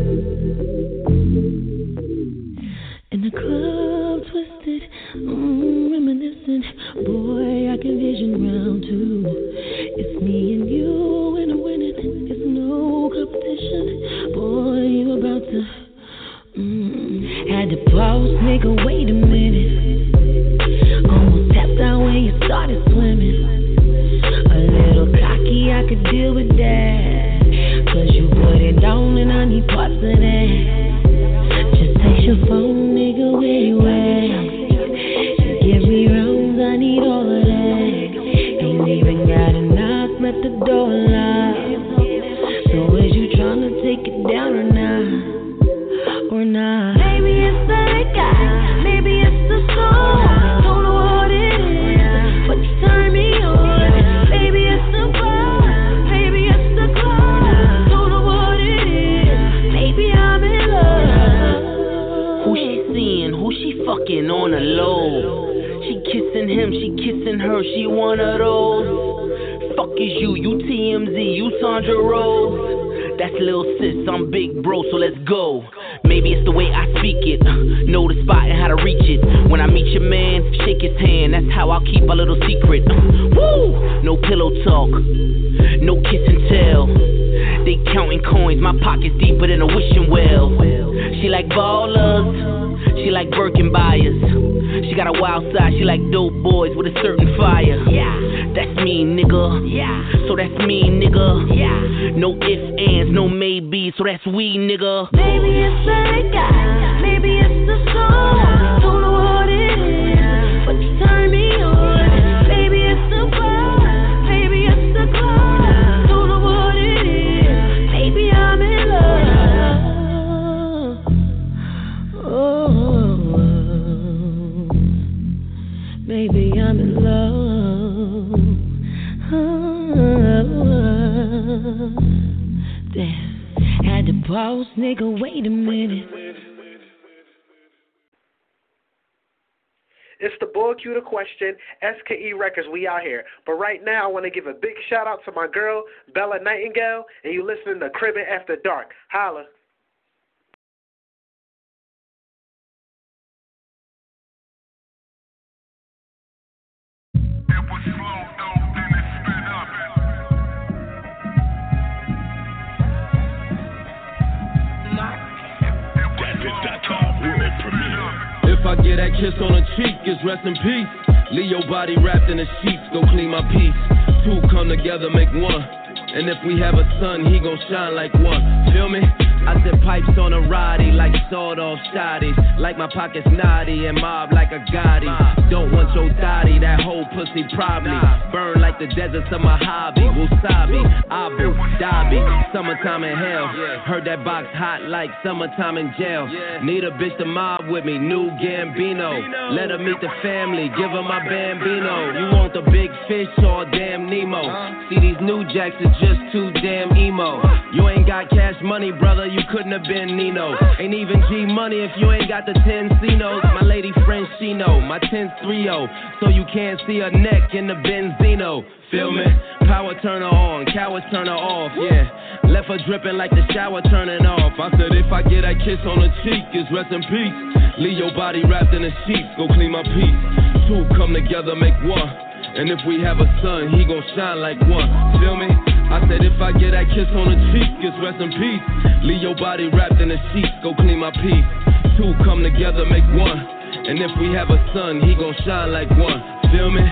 In the club, twisted, reminiscent. Boy, I can vision round two. It's me and you, and I'm winning. It's no competition. Boy, you about to. Had to pause, nigga, wait a minute. Almost tapped out when you started swimming. A little cocky, I could deal with that. Cause you put it down and I need parts of that. Just text your phone, nigga, where you at? Just give me rounds, I need all of that. Ain't even gotta knock, let the door lock. So is you tryna take it down or not? Or not? Maybe it's the guy, maybe it's the song. Don't know what it is, but you turn me on. Maybe it's the bar, maybe it's the club. Don't know what it is, maybe I'm in love.
Who she seeing? Who she fucking on the low? She kissing him, she kissing her, she one of those. Fuck is you TMZ, you Sandra Rose. That's Lil Sis, I'm big bro, so let's go. Maybe it's the way I speak it, know the spot and how to reach it. When I meet your man, shake his hand, that's how I'll keep a little secret. Woo! No pillow talk, no kiss and tell. They counting coins, my pocket's deeper than a wishing well. She like ballers, she
she like Birkin buyers. She got a wild side, she like dope boys with a certain fire. Yeah, that's me, nigga. Yeah, so that's me, nigga. Yeah, no ifs, ands, no maybes, so that's we, nigga.
Maybe it's the guy, maybe it's the song. Don't know what it is, but you turn me on. Maybe it's the bar, maybe it's the club. Don't know what it is, maybe I'm in love. Maybe I'm in love. Damn, had to pause, nigga, wait a minute.
It's the Boy Q the Question, SKE Records, we out here. But right now, I want to give a big shout out to my girl, Bella Nightingale, and you listening to Cribbin' After Dark. Holla.
If I get that kiss on the cheek, it's rest in peace. Leave your body wrapped in the sheets, go clean my piece. Two come together, make one. And if we have a son, he gon' shine like one. Feel me? I said pipes on a roddy, like sawed-off shotties. Like my pockets naughty and mob like a Gotti. Don't want your thotty, that whole pussy probably burn like the deserts of Mojave. Wasabi, Abu Dhabi, summertime in hell. Heard that box hot like summertime in jail. Need a bitch to mob with me, new Gambino. Let her meet the family, give her my Bambino. You want the big fish or damn Nemo? See these new jacks is just too damn emo. You ain't got cash money, brother, you couldn't have been Nino. Ain't even G money if you ain't got the 10 Cinos. My lady friend, she know, my 10's 3-0. So you can't see her neck in the Benzino. Feel me? Power turn her on, cowards turn her off, yeah. Left her dripping like the shower turning off. I said if I get that kiss on the cheek, it's rest in peace. Leave your body wrapped in the sheets, go clean my piece. Two come together, make one. And if we have a son, he gon' shine like one. Feel me? I said if I get that kiss on the cheek, it's rest in peace. Leave your body wrapped in the sheets, go clean my piece. Two come together, make one. And if we have a son, he gon' shine like one. Feel me?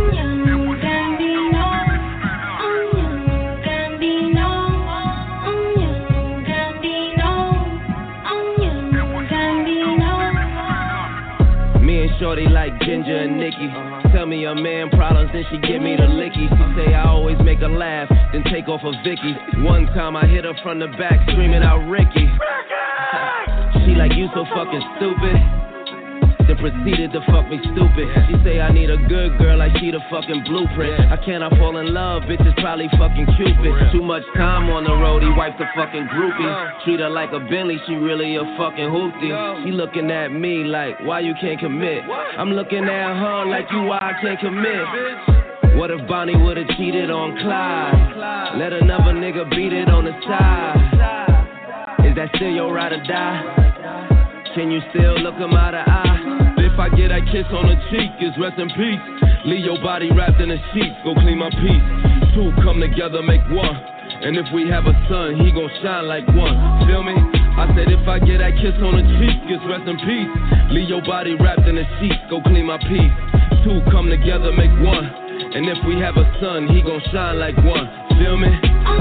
Shorty like Ginger and Nikki. Tell me your man problems, then she give me the licky. She say I always make her laugh, then take off a Vicky. One time I hit her from the back, screaming out Ricky. She like, you so fucking stupid. Then proceeded to fuck me stupid. She say I need a good girl like she the fucking blueprint. I cannot fall in love, bitches probably fucking Cupid. Too much time on the road, he wiped the fucking groupie. Treat her like a Bentley, she really a fucking hoopty. She looking at me like, why you can't commit? I'm looking at her like, you why I can't commit? What if Bonnie would've cheated on Clyde? Let another nigga beat it on the side. Is that still your ride or die? Can you still look him out of eye? If I get that kiss on the cheek, it's rest in peace. Leave your body wrapped in the sheets, go clean my piece. Two come together, make one. And if we have a son, he gon' shine like one. Feel me? I said if I get that kiss on the cheek, it's rest in peace. Leave your body wrapped in the sheets, go clean my piece. Two come together, make one. And if we have a son, he gon' shine like one. Feel me?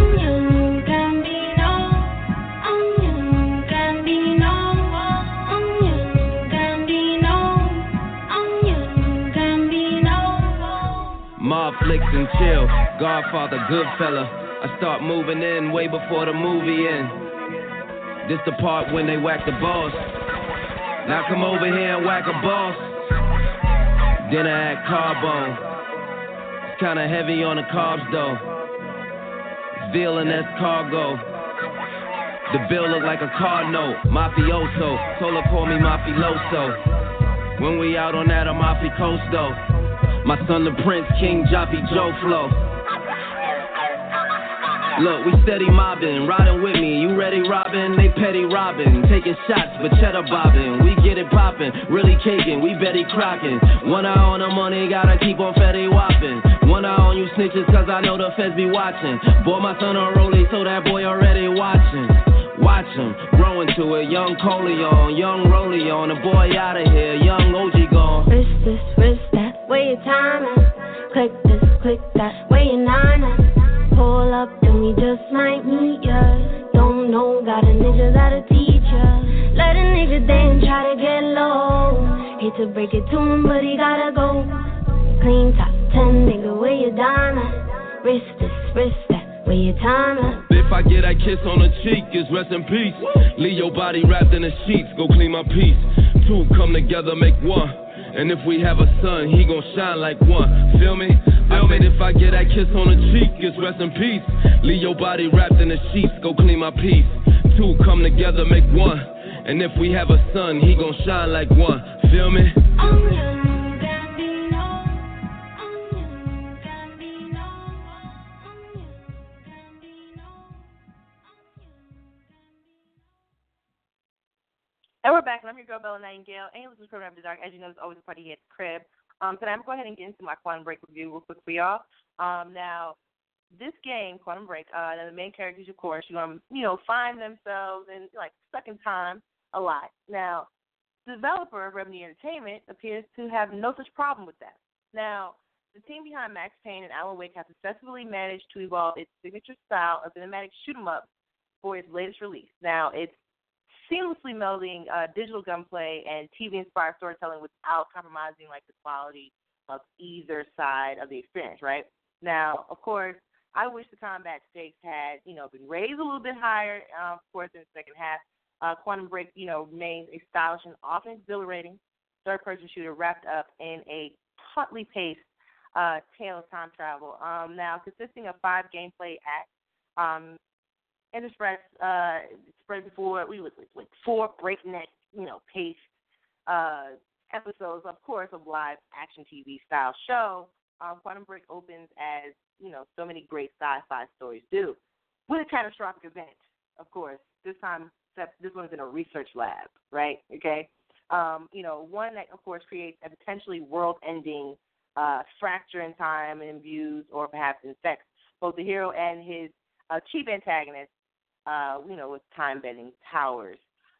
Mob flicks and chill, Godfather, good fella. I start moving in way before the movie end. This the part when they whack the boss. Now come over here and whack a boss. Dinner at Carbone. It's kinda heavy on the carbs though. Veal and escargot. The bill look like a car note. Mafioso, Tola call me Mafiloso. When we out on that, I'm Maficosto. My son the Prince, King Joppy Joe Flow. Look, we steady mobbing, riding with me. You ready, Robin? They petty robbing, taking shots, but cheddar bobbing. We get it popping, really caking, we Betty Crockin'. One eye on the money, gotta keep on Fetty whopping. One eye on you snitches, cause I know the feds be watching. Boy, my son on Rollie, so that boy already watching. Watch him grow into it. Young Coleon, young Rolleon, a boy out of here, young OG gone.
Wrist this, wrist that, where your time at? Click this, click that, where your nine at? Pull up and we just might meet ya. Don't know, got a nigga that'll teach ya. Let a nigga then try to get low. Hate to break it to him, but he gotta go. Clean top 10, nigga, where your dime at? Wrist this, wrist that, where your time at?
If I get that kiss on the cheek, it's rest in peace. Leave your body wrapped in the sheets, go clean my piece. Two come together, make one. And if we have a son, he gon' shine like one. Feel me? If I get that kiss on the cheek, it's rest in peace. Leave your body wrapped in the sheets, go clean my piece. Two come together, make one. And if we have a son, he gon' shine like one. Feel me?
And we're back, and I'm your girl, Bella Nightingale, and you're listening to Crib After Dark. As you know, there's always a party here at the crib. Today, I'm going to go ahead and get into my Quantum Break review real quick for y'all. Now, this game, Quantum Break, the main characters, of course, you're going to, find themselves in, stuck in time a lot. Now, the developer of Remedy Entertainment appears to have no such problem with that. Now, the team behind Max Payne and Alan Wake have successfully managed to evolve its signature style of cinematic shoot-'em-up for its latest release. Now, it's seamlessly melding digital gunplay and TV-inspired storytelling without compromising the quality of either side of the experience, right? Now, of course, I wish the combat stakes had, been raised a little bit higher, of course, in the second half. Quantum Break, remains a stylish and often exhilarating third-person shooter wrapped up in a tautly paced tale of time travel. Now, consisting of 5 gameplay acts, interspersed spread before we was with 4 breakneck, pace episodes, of course, of live action TV style show. Quantum Break opens as so many great sci-fi stories do, with a catastrophic event. Of course, this time this one's in a research lab, right? Okay, one that of course creates a potentially world-ending fracture in time and imbues, or perhaps infects both the hero and his chief antagonist. With time-bending powers.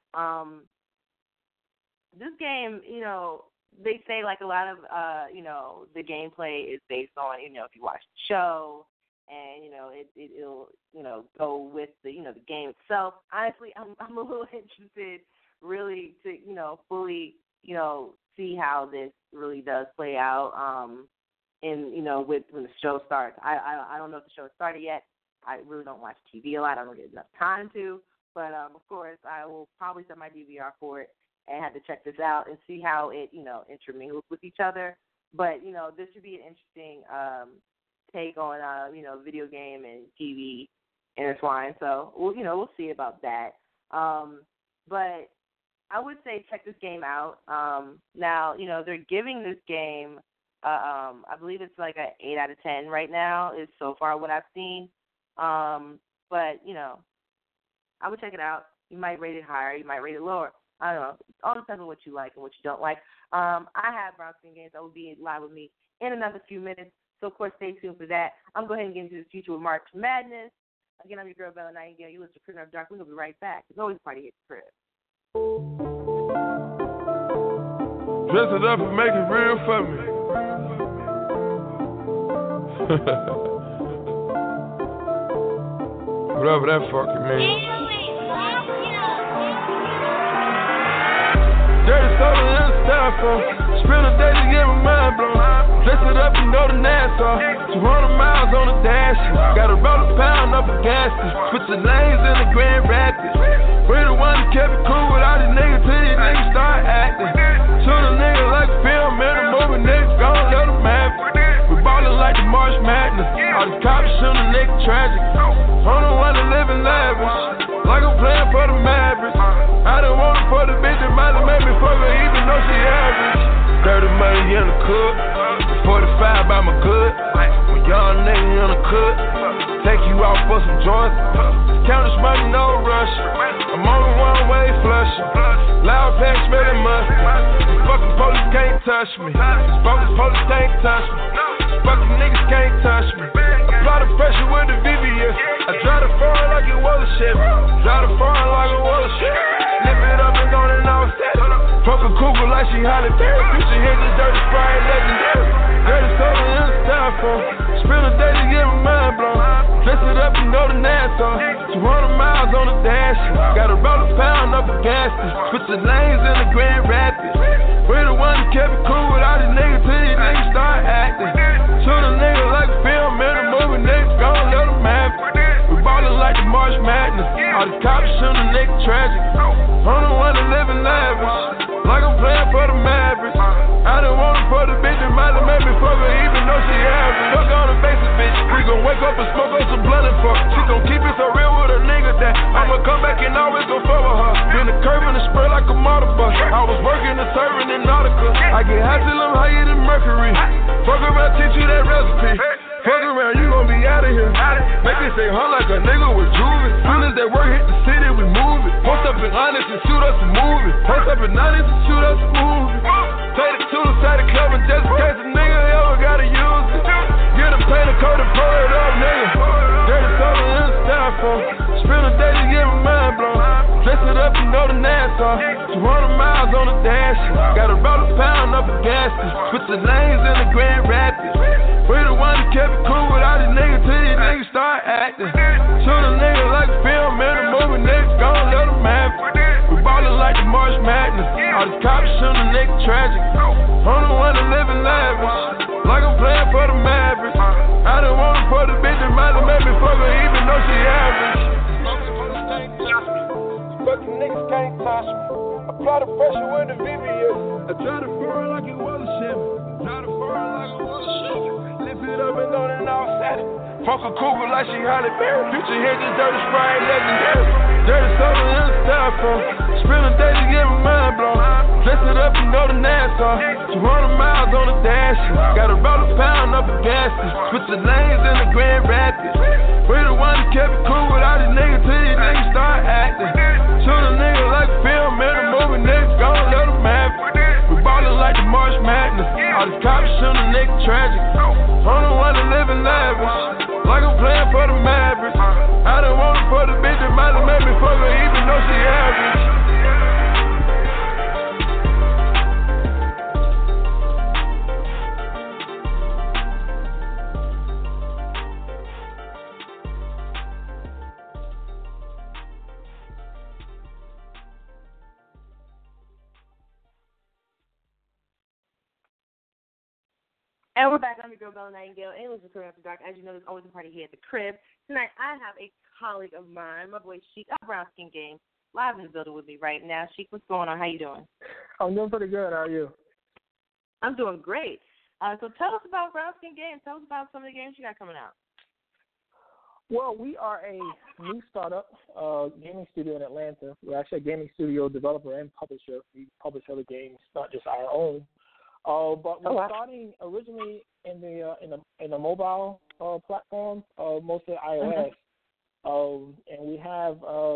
This game, they say a lot of, the gameplay is based on, if you watch the show, and, it'll, go with the, the game itself. Honestly, I'm a little interested really to, fully, see how this really does play out when the show starts. I don't know if the show has started yet. I really don't watch TV a lot. I don't get enough time to. But, of course, I will probably set my DVR for it and have to check this out and see how it, intermingles with each other. But, this should be an interesting take on, video game and TV intertwined. So, we'll see about that. But I would say check this game out. Now, they're giving this game, I believe it's an 8 out of 10 right now is so far what I've seen. But, I would check it out. You might rate it higher. You might rate it lower. I don't know. It all depends on what you like and what you don't like. I have Brownstein Games that will be live with me in another few minutes. So, of course, stay tuned for that. I'm going to go ahead and get into the future with March Madness. Again, I'm your girl, Bella Nightingale. You listen to Crib After Dark. We're going to be right back. There's always a party here at the crib.
Dress it up and make it real for me. Whatever that fucking means. Dirty soda in the styrofoam. Spend a day to get my mind blown. Dress it up and go to Nassau. 200 miles on the dash. Gotta roll a pound up a gas. Put your names in the Grand Rapids. We the one that kept it cool with all these niggas till these niggas start acting. Shoot a nigga like a film in a movie, niggas gon' let them have it. We ballin' like the March Madness. All these cops shoot a nigga tragic. I'm the one that live in lavish, like I'm playing for the Mavericks. I done want it for the bitch that might have made me fuck her even though she average. 30 money in the cook, 45 by my good. When young nigga in the cook, take you out for some joints. Count this money, no rush. I'm on the one-way flush. Loud pack smelling mustard. These fucking police can't touch me. These bogus police can't touch me. These fucking niggas can't touch me. Apply the pressure with the VVS. I drive the foreign like it was a Chevy. Drive the foreign like it was a Chevy. Lift it up and on and off set. Fuck a cougar like she Holly Berry. Future hinges, dirty sprite, legendary. Dirty soda in the styrofoam. Spend a day to get my mind blown. Dress it up, you know the Nassau. 200 miles on the dash. Got a roll a pound up a gas. Put the lanes in the Grand Rapids. We the one that kept it cool with all these niggas till these niggas start acting. Shoot a nigga like a film in a movie, niggas gon' let them have it. We ballin' like the March Madness. All these cops shootin' a nigga tragic. I'm the one that livin' lavish. Like I'm playin' for the Mavericks. I done want her for the bitch that might have made me fuck her even though she average. Fuck on the basic bitch. We gon' wake up and smoke up some blunt and fuck. She gon' keep it so real with a nigga that I'ma come back and always gon' fuck with her. Been the curve and the spray like a motor bus. I was working and serving in Nautica. I get high till I'm higher than Mercury. Fuck around, teach you that recipe. Fuck around, you gon' be out of here. Make it say huh like a nigga with juvie. Soon as that work hit the city, we move it. Post up in Honest and shoot us a movie. Post up in Honest and shoot us a movie. Take it to the side of the club and just in case a nigga ever gotta use it. Get a paint a coat and pour it up, nigga. Dirty soda in the styrofoam. Spend a day to get my mind blown. Dress it up, you know the Nassau. 200 miles on the dash. Got a roll a pound up a gas. Put the lanes in the Grand Rapids. We the one that kept it cool with all these niggas till these niggas start acting. Shoot a nigga like a film in a movie, niggas gon' let them have it. We ballin' like the March Madness. All these cops shootin' a nigga tragic. I'm the one that livin' lavish. Like I'm playin' for the Mavericks. I done want her for the bitch that might have made me fuck her even though she average. But the niggas can't touch me. Apply the pressure with the VVS. I try to foreign like it was a Chevy. Try to foreign like it was a Chevy. Lift it up and on and off set. Fuck a cougar like she Holly Berry. Future hinges, dirty sprite, legendary. Dirty soda in the styrofoam. Spend a day to get my mind blown. Dress it up, you know the Nassau. 200 miles on the dash. Got a roll a pound up a gas. Put the lanes in the Grand Rapids. We the one that kept it cool with all these niggas till these niggas start acting. Shoot a nigga like a film in a movie, niggas gon' let them have it. We ballin' like the March Madness. All these cops shootin' a nigga tragic. I'm the one that livin' lavish. Like I'm playin' for the Mavericks. I done want her for the bitch that might have made me fuck her even though she average.
And we're back. I'm your girl, Bella Nightingale, and it was the Crib After Dark. As you know, there's always a party here at the crib. Tonight, I have a colleague of mine, my boy Sheik of Brown Skin Game, live in the building with me right now. Sheik, what's going on? How you doing?
I'm doing pretty good. How are you?
I'm doing great. So tell us about Brown Skin Game. Tell us about some of the games you got coming out.
Well, we are a new startup gaming studio in Atlanta. We're actually a gaming studio developer and publisher. We publish other games, not just our own. But we're starting originally in the mobile platform, mostly iOS, and we have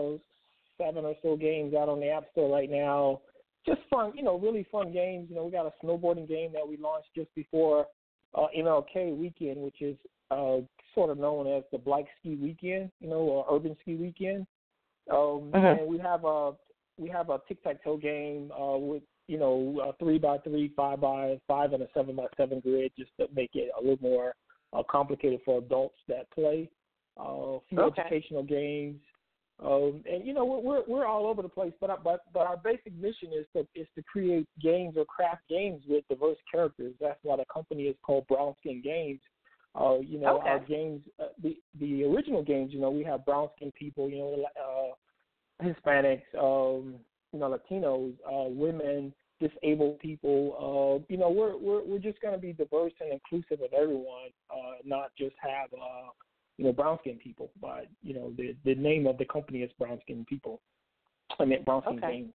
7 or so games out on the App Store right now. Just fun, really fun games. We got a snowboarding game that we launched just before MLK weekend, which is sort of known as the Black Ski Weekend, or Urban Ski Weekend. And we have a tic-tac-toe game with a 3x3, 5x5, and a 7x7 grid, just to make it a little more complicated for adults that play. A few educational games, and we're all over the place. But our basic mission is to create games or craft games with diverse characters. That's why the company is called Brown Skin Games. Our games, the original games, we have brown skin people, Hispanics, Latinos, women, disabled people. We're just going to be diverse and inclusive of everyone, not just have brown skin people. But the name of the company is Brown Skin People. I mean Brown Skin Games.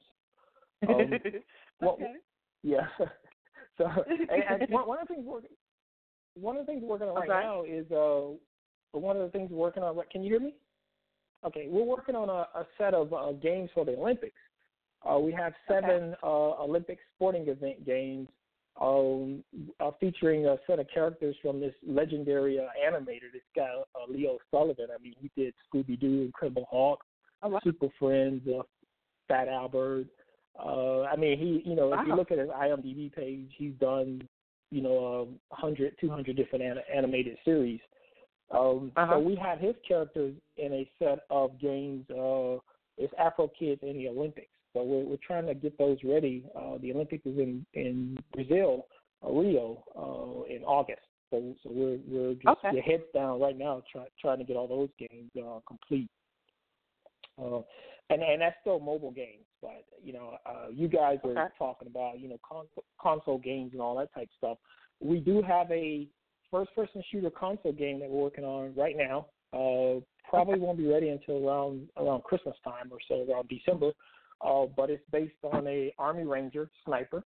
Yeah. So and one of the things we're working on right now is one of the things we're working on. Can you hear me? Okay, we're working on a set of games for the Olympics. We have 7 Olympic sporting event games featuring a set of characters from this legendary animator, this guy Leo Sullivan. I mean, he did Scooby-Doo, Incredible Hulk, Super Friends, Fat Albert. I mean, he, you know, if you look at his IMDb page, he's done, you know, 100, 200 different animated series. So we have his characters in a set of games. It's Afro Kids in the Olympics. So we're trying to get those ready. The Olympics is in Brazil, Rio, in August. So we're just your heads down right now, trying to get all those games complete. And that's still mobile games, but you know, you guys are talking about, you know, console games and all that type of stuff. We do have a first-person shooter console game that we're working on right now. Probably won't be ready until around Christmas time or so, around December. But it's based on a Army Ranger sniper.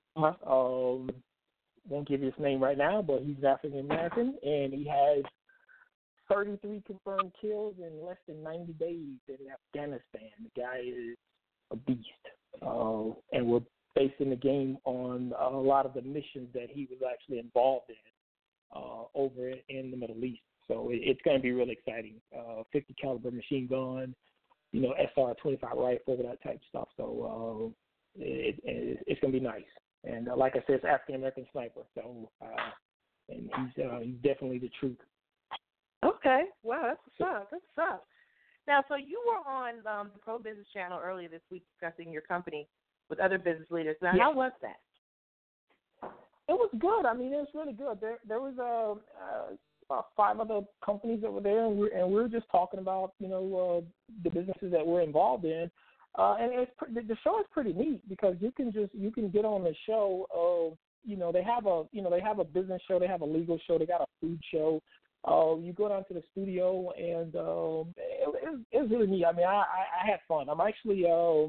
Won't give you his name right now, but he's African American, and he has 33 confirmed kills in less than 90 days in Afghanistan. The guy is a beast. And we're basing the game on a lot of the missions that he was actually involved in over in the Middle East. So it's going to be really exciting. 50 caliber machine gun, you know, SR-25 rifle, that type of stuff. So it's going to be nice. And like I said, it's African-American sniper. So and he's definitely the truth.
Okay. Wow, that's what's up. That's what's up. Now, so you were on the Pro Business Channel earlier this week discussing your company with other business leaders. Now, how was that?
It was good. I mean, it was really good. There was about 5 other companies that were there, and we were just talking about, you know, the businesses that we're involved in. And the show is pretty neat because you can get on the show. You know, they have a business show, they have a legal show, they got a food show. You go down to the studio, and it was really neat. I mean, I had fun. I'm actually,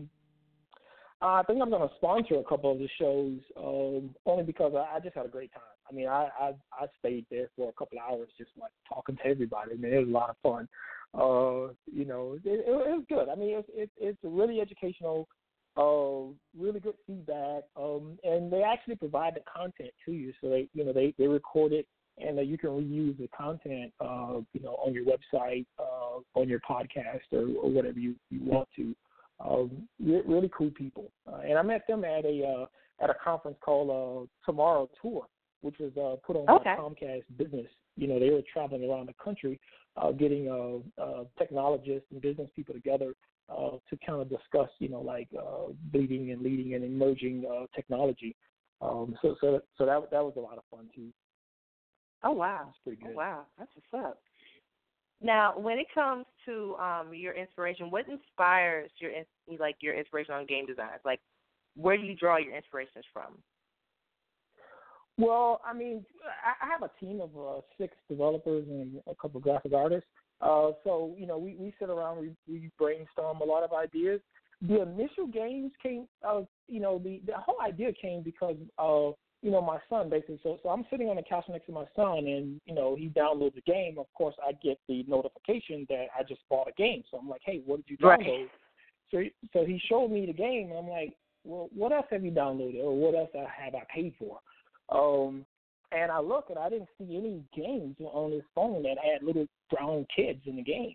I think I'm going to sponsor a couple of the shows, only because I just had a great time. I mean, I stayed there for a couple of hours just like talking to everybody. I mean, it was a lot of fun. You know, it was good. I mean, it's really educational, really good feedback, and they actually provide the content to you. So they record it, and you can reuse the content, you know, on your website, on your podcast, or whatever you want to. Really cool people, and I met them at a conference called Tomorrow Tour, which was put on by Comcast Business. You know, they were traveling around the country, getting technologists and business people together to kind of discuss, you know, like leading and emerging technology. So that was a lot of fun too.
Oh wow,
that's pretty good.
Oh, wow, that's what's up. Now, when it comes to your inspiration, what inspires your inspiration on game design? Like, where do you draw your inspirations from?
Well, I mean, I have a team of 6 developers and a couple of graphic artists. So, you know, we sit around, we brainstorm a lot of ideas. The initial games came, you know, the whole idea came because of, you know, my son, basically. So I'm sitting on the couch next to my son, and, you know, he downloads the game. Of course, I get the notification that I just bought a game. So I'm like, hey, what did you download? Right. So he showed me the game, and I'm like, well, what else have you downloaded, or what else have I paid for? And I look, and I didn't see any games on his phone that had little brown kids in the game.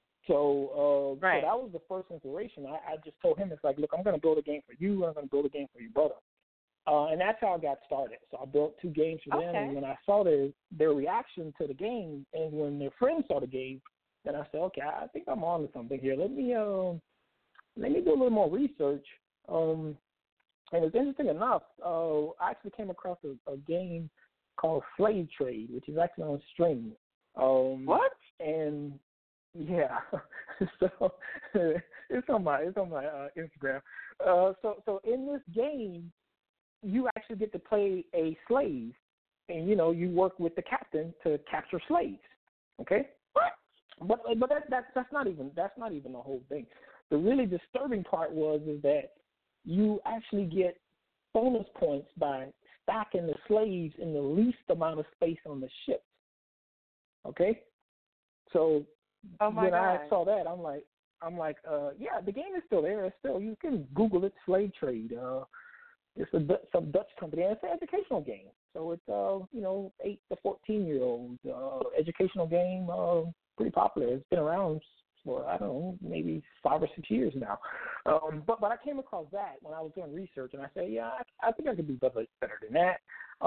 So, so that was the first inspiration. I just told him, it's like, look, I'm going to build a game for you, and I'm going to build a game for your brother. And that's how I got started. So I built 2 games for them, and when I saw their reaction to the game, and when their friends saw the game, then I said, okay, I think I'm on to something here. Let me do a little more research. And it's interesting enough, I actually came across a game called Slave Trade, which is actually on stream.
What?
And yeah, so it's on my Instagram. So in this game, you actually get to play a slave, and you know, you work with the captain to capture slaves. Okay, but that's not even the whole thing. The really disturbing part is that you actually get bonus points by stacking the slaves in the least amount of space on the ship. Okay, so when I saw that, I'm like, yeah, the game is still there. It's still, you can Google it, Slave Trade. some Dutch company, and it's an educational game. So it's 8 to 14-year-olds educational game, pretty popular. It's been around for I don't know, maybe 5 or 6 years now. But I came across that when I was doing research, and I said, I think I could do better than that.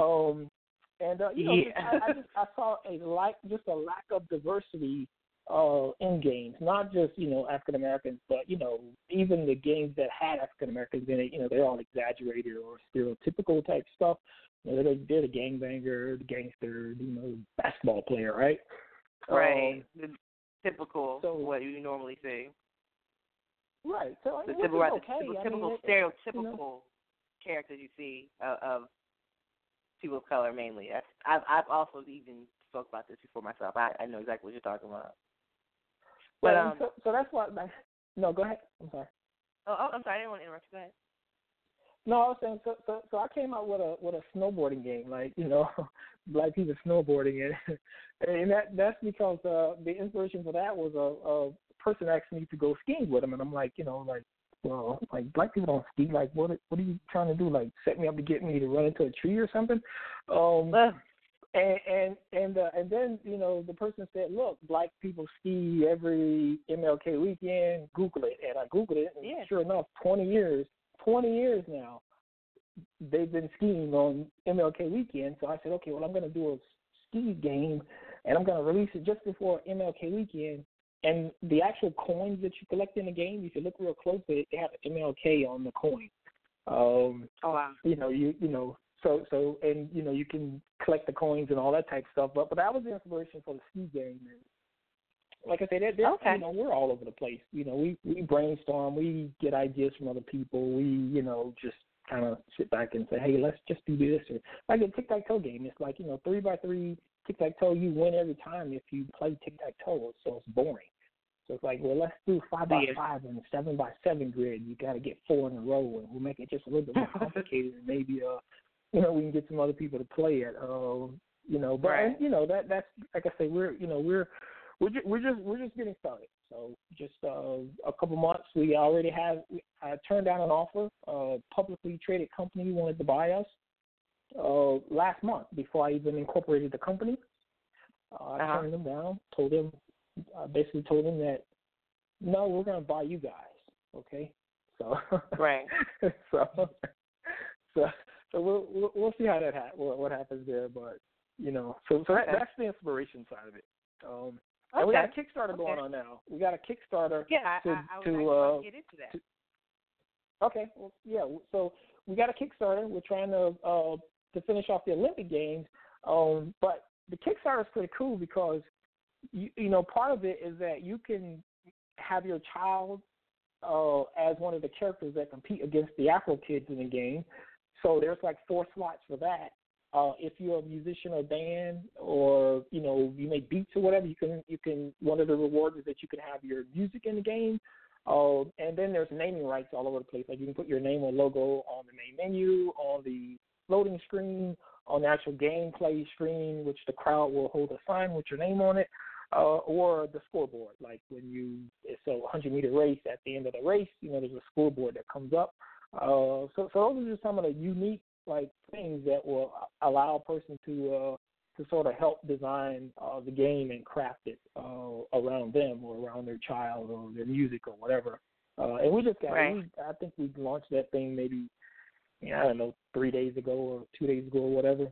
I saw a lack of diversity in games, not just African Americans, but even the games that had African Americans in it, they're all exaggerated or stereotypical type stuff. They're the gangbanger, the gangster, basketball player, right?
Right. The typical what you normally see.
Right. So
the typical stereotypical characters you see of people of color mainly. I've also even spoke about this before myself. I know exactly what you're talking about. But
so that's what. No, go ahead. I'm sorry.
Oh, I'm sorry. I didn't want to interrupt you. Go ahead.
No, I was saying so I came out with a snowboarding game, like black people snowboarding, and that's because the inspiration for that was a person asked me to go skiing with him, and I'm like, well, like black people don't ski. Like, what are you trying to do? Like, set me up to get me to run into a tree or something? And then the person said, look, black people ski every MLK weekend. Google it, and I Googled it, and sure enough, 20 years now, they've been skiing on MLK weekend. So I said, okay, well, I'm going to do a ski game, and I'm going to release it just before MLK weekend. And the actual coins that you collect in the game, if you look real close, they have MLK on the coin.
Oh wow!
So you can collect the coins and all that type of stuff. But that was the inspiration for the ski game. And like I said, we're all over the place. We brainstorm, we get ideas from other people. We just kind of sit back and say, hey, let's just do this. Or like a tic-tac-toe game. It's like 3x3 tic-tac-toe. You win every time if you play tic-tac-toe. So it's boring. So it's like, well, let's do 5x5 and 7x7 grid. You got to get 4 in a row, and we'll make it just a little bit more complicated. And maybe we can get some other people to play it. But
right.
That's like I say, we're just getting started. So just a couple months, we already I turned down an offer. A publicly traded company wanted to buy us last month before I even incorporated the company. I turned them down. Basically told them that no, we're going to buy you guys. Okay, so
right.
so we'll see how what happens there, but so that's the inspiration side of it. And we got a Kickstarter going on now. We got a Kickstarter.
Yeah, I was get into that.
Okay, well, yeah. So we got a Kickstarter. We're trying to finish off the Olympic Games. But the Kickstarter is pretty cool because part of it is that you can have your child as one of the characters that compete against the Afro kids in the game. So there's like 4 slots for that. If you're a musician or band, or you make beats or whatever, you can. One of the rewards is that you can have your music in the game. And then there's naming rights all over the place. Like you can put your name or logo on the main menu, on the loading screen, on the actual gameplay screen, which the crowd will hold a sign with your name on it, or the scoreboard. Like when it's a 100-meter race, at the end of the race, there's a scoreboard that comes up. So those are just some of the unique things that will allow a person to sort of help design the game and craft it around them or around their child or their music or whatever. And we just got I think we launched that thing maybe 3 days ago or 2 days ago or whatever.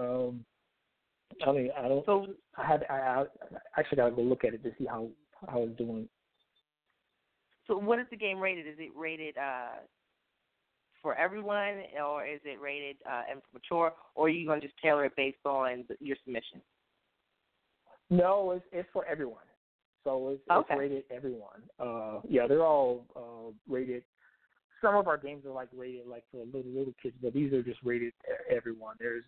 I actually got to go look at it to see how it's doing.
So what is the game rated? Is it rated for everyone, or is it rated and mature, or are you going to just tailor it based on your submission?
No, it's for everyone. So it's rated everyone. They're all rated. Some of our games are rated for little kids, but these are just rated everyone. There's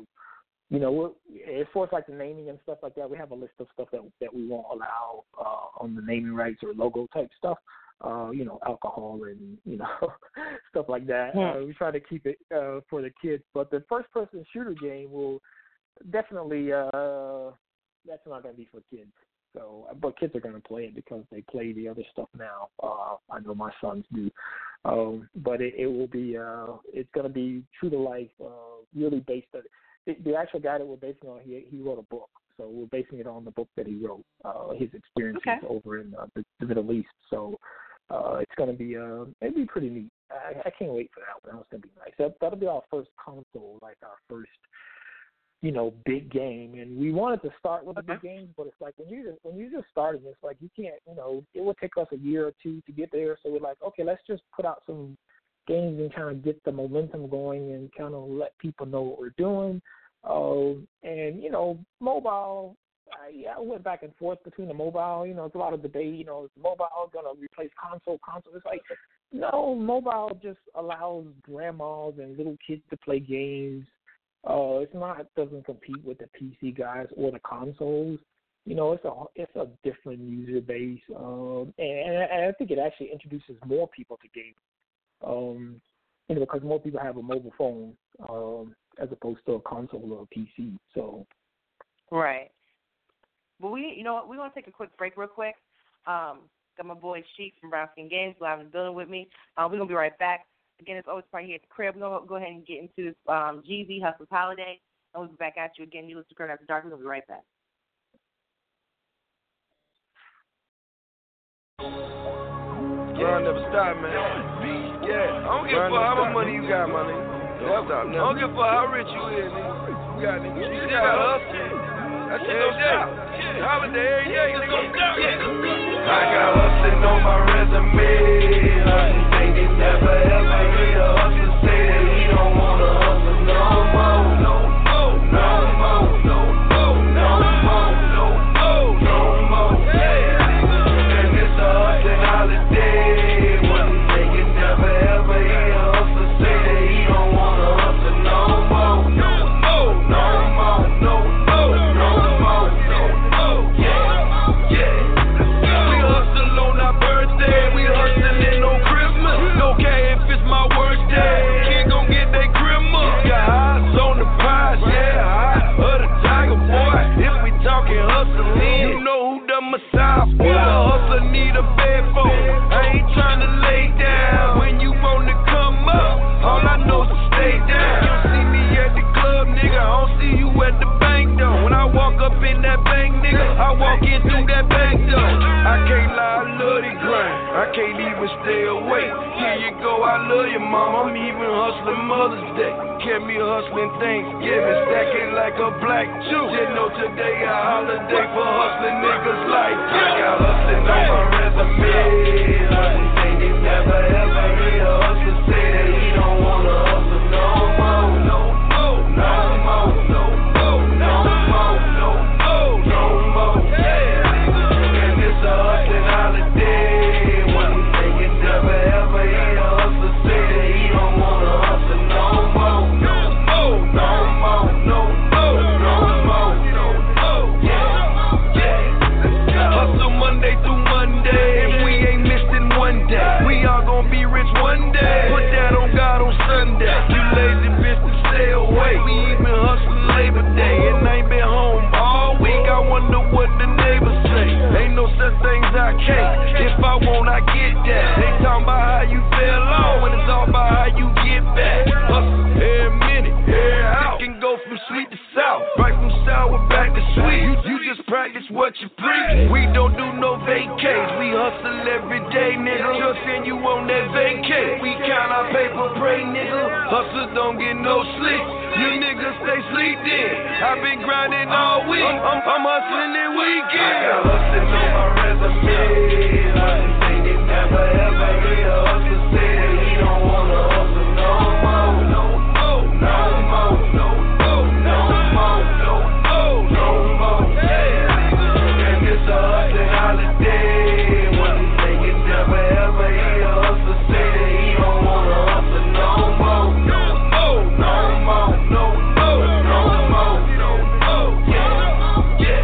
as far as the naming and stuff like that, we have a list of stuff that we won't allow on the naming rights or logo type stuff. Alcohol and stuff like that. We try to keep it for the kids, but the first-person shooter game will definitely that's not going to be for kids. So, but kids are going to play it because they play the other stuff now. I know my sons do. But it will be, it's going to be true to life, really based on the actual guy that we're basing on. He wrote a book, so we're basing it on the book that he wrote, his experiences over in the Middle East. So it's going to be, it'll be pretty neat. I can't wait for that one. That's going to be nice. That'll be our first console, like our first, big game. And we wanted to start with the big games, but it's like when you're just starting, it's like you can't, it will take us a year or two to get there. So we're like, okay, let's just put out some games and kind of get the momentum going and kind of let people know what we're doing. And mobile. I went back and forth between the mobile. It's a lot of debate. Is mobile going to replace console? It's like, no, mobile just allows grandmas and little kids to play games. It doesn't compete with the PC guys or the consoles. It's a different user base, and I think it actually introduces more people to games. Because more people have a mobile phone as opposed to a console or a PC. So,
right. But we're gonna take a quick break, real quick. Got my boy Sheik from Brown Skin Games live in the building with me. We're gonna be right back. Again, it's always right here at the crib. We're going to go ahead and get into this Jeezy Hustle's Holiday, and we'll be back at you again. You listen to Crib After Dark. We're going to be right back.
Grind never stop, man. Yeah, I don't give a fuck how much money you got, my nigga. I don't give a fuck how rich you is, nigga. You got, nigga. You still got hustle. That's every day. Holiday every day, nigga. I got hustling on my resume. They never ever hear a hustler say that he don't wanna hustle no more. No more, no more, no more, no more, no more, no more. And it's a hustling holiday. One thing you never ever hear a hustler say that he don't wanna hustle no more. No more, no more, no more, no more, no more. Yeah, yeah. We hustle on our birthday. We hustling on Christmas. Okay, if it's my worst day, kid gon' get that grandma. Got eyes on the prize, yeah, eye of the tiger, boy. If we talking hustling, you know who the Messiah for. A hustler need a bed for. I ain't tryna lay down. When you wanna come up, all I know is to stay down. You see me at the club, nigga, I don't see you at the bank, though. When I walk up in that bank, nigga, I walk in through that back door. I can't lie, I love the grind. I can't even stay awake. Here you go, I love you, mom. I'm even hustling Mother's Day. Kept me hustling Thanksgiving, stacking like a black Jew. Just know today a holiday for hustling niggas like you. I got hustling on my resume. Hustling thing they never ever hear a hustler say that he don't wanna hustle no more. No more, no more, no more, no more, no more, no more. And it's a hustling holiday. One thing you never ever hear a hustler say that he don't wanna hustle no more. No more, no more, no more, no more, no more. Yeah, yeah. Hustle Monday through Monday, and we ain't missing one day. We all gonna be rich one day. Put that on God on Sunday. You lazy bitch to stay away. We even hustling Labor Day, and I ain't been home all week. I wonder what the neighbors say. Ain't no such things I can't. If I want, I get that. They talking about how you fell off, when it's all about how you get back. Hustle every minute, every hour. Can go from sweet to sour, right from sour back to sweet. You just practice what you preach. We don't do no vacays. We hustle every day, nigga. Just send you on that vacay. We count our paper, pray, nigga. Hustlers don't get no sleep. You niggas stay sleep in. I've been grinding all week. I'm hustling this weekend. I got hustling on my resume. Hustling thing they never ever hear a hustler say that he don't wanna hustle no more. No more, no more, no more, no more, no more, no more. And it's a hustling holiday. One thing you never ever hear a hustler say that he don't wanna hustle no more. No more, no more, no more, no more, no more. Yeah, yeah.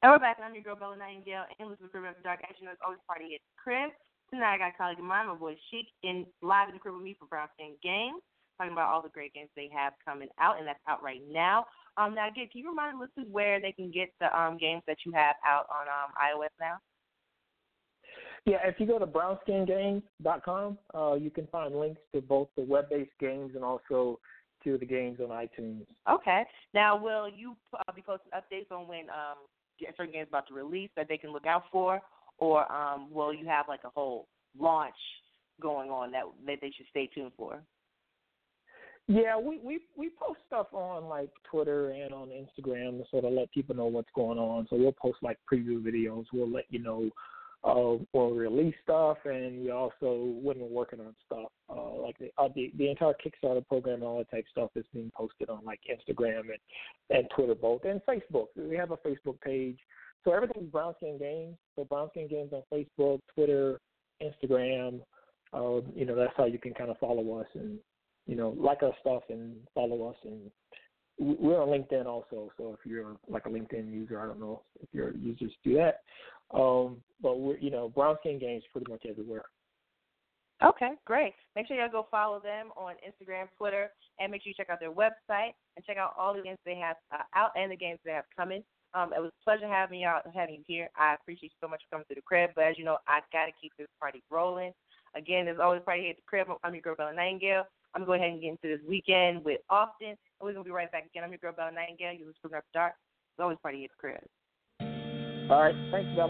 And we're back, and I'm your girl, Bella Nightingale, and listen to Crib After Dark. As you know, it's always party at the crib. Tonight, I got a colleague of mine, my boy Sheik, live in the crib with me for Brown Skin Games, talking about all the great games they have coming out, and that's out right now. Now, again, can you remind the listeners where they can get the games that you have out on iOS now?
Yeah, if you go to brownskingames.com, you can find links to both the web-based games and also to the games on iTunes.
Okay. Now, will you be posting updates on when certain games about to release that they can look out for, or will you have like a whole launch going on that they should stay tuned for?
Yeah, we post stuff on like Twitter and on Instagram to sort of let people know what's going on. So we'll post like preview videos. We'll let you know when we release stuff, and we also when we're working on stuff like the entire Kickstarter program and all that type of stuff is being posted on like Instagram and Twitter both, and Facebook. We have a Facebook page, so everything's Brown Skin Games. So Brown Skin Games on Facebook, Twitter, Instagram. That's how you can kind of follow us and like our stuff and follow us. And we're on LinkedIn also. So if you're like a LinkedIn user, I don't know if your users do that. But we're, Brown Skin Games pretty much everywhere.
Okay, great. Make sure y'all go follow them on Instagram, Twitter, and make sure you check out their website and check out all the games they have out and the games they have coming. It was a pleasure having you here. I appreciate you so much for coming to the crib. But as you know, I got to keep this party rolling. Again, there's always a party here at the crib. I'm your girl, Bella Nightingale. I'm going to go ahead and get into this weekend with Austin. And we're going to be right back again. I'm your girl, Bella Nightingale. You're listening to After Dark. There's always a party here at the crib.
All right. Thanks, Bella.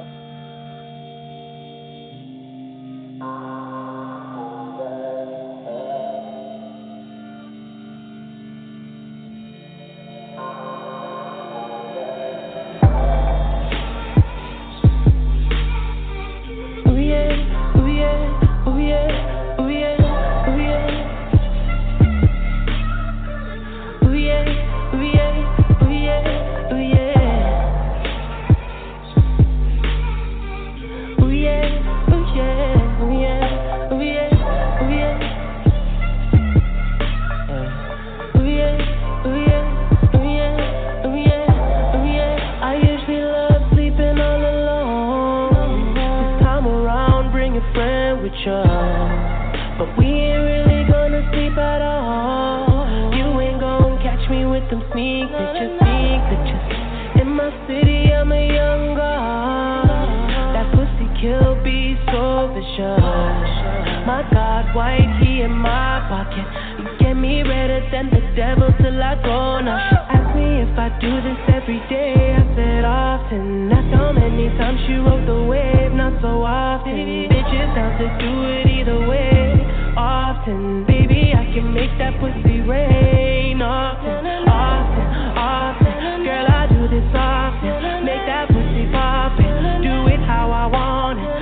But we ain't really gonna sleep at all. You ain't gonna catch me with them sneak pictures. In my city, I'm a young god. That pussy kill be so vicious. My God, white, he in my pocket. You get me redder than the devil till I go. Now she asked me if I do this every day. I said often. That's how many times she rode the wave. Not so often. Bitches down to do it either way. Often, baby, I can make that pussy rain. Often, girl, I do this often. Make that pussy poppin', do it how I want it.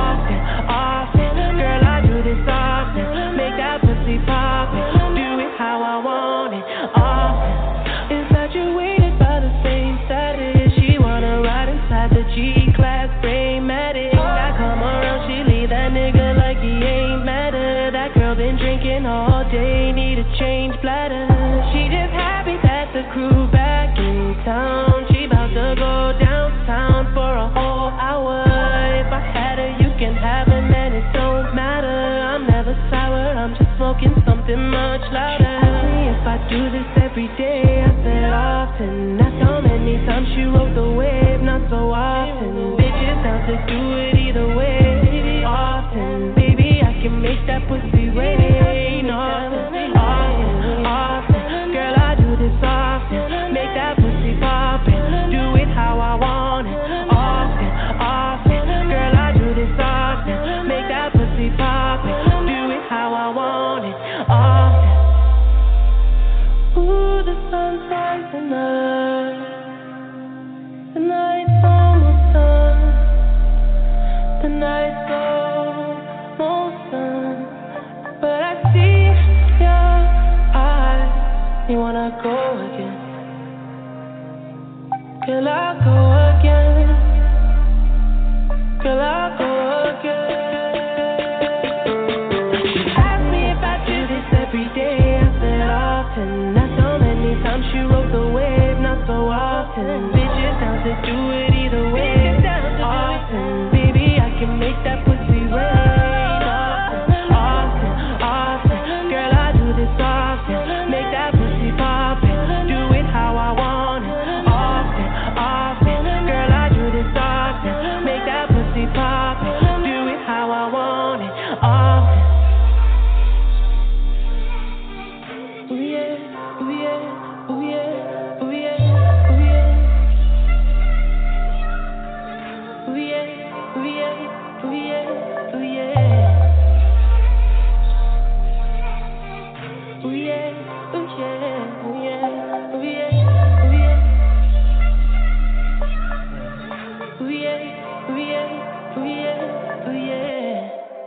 Often, girl, I do this often. Make that pussy poppin', do it how I want it. Often, infatuated by the same status. She wanna ride inside the G-Class Brainmatic. I come around, she leave that nigga like he ain't matter. That girl been drinking all day, need a change bladder. She just happy that the crew back in town. She about to go downtown for a whole hour. If I had her, you can have her, man, it don't matter. I'm never sour, I'm just smoking something much louder. She asked me if I do this every day. I said often. That's how many times she rode the wave. Not so often. Bitches down to do it either way. Often, baby, I can make that pussy rain. Often, girl, I do this often. Make that pussy poppin', do it how I want it. Often, girl, I do this often. Make that pussy poppin', do it how I want it. Ooh, the sun's rising up. The night's almost done. The night's almost done. But I see your eyes. You wanna go again? Girl, I'll go again. Girl, I'll go again. She asked me if I do this every day. I said often. That's how many times she rode the wave. Not so often. Bitches down to do it either way. ooh yeah, ooh yeah, ooh yeah, ooh yeah, ooh yeah, ooh yeah, ooh yeah, ooh yeah, ooh yeah.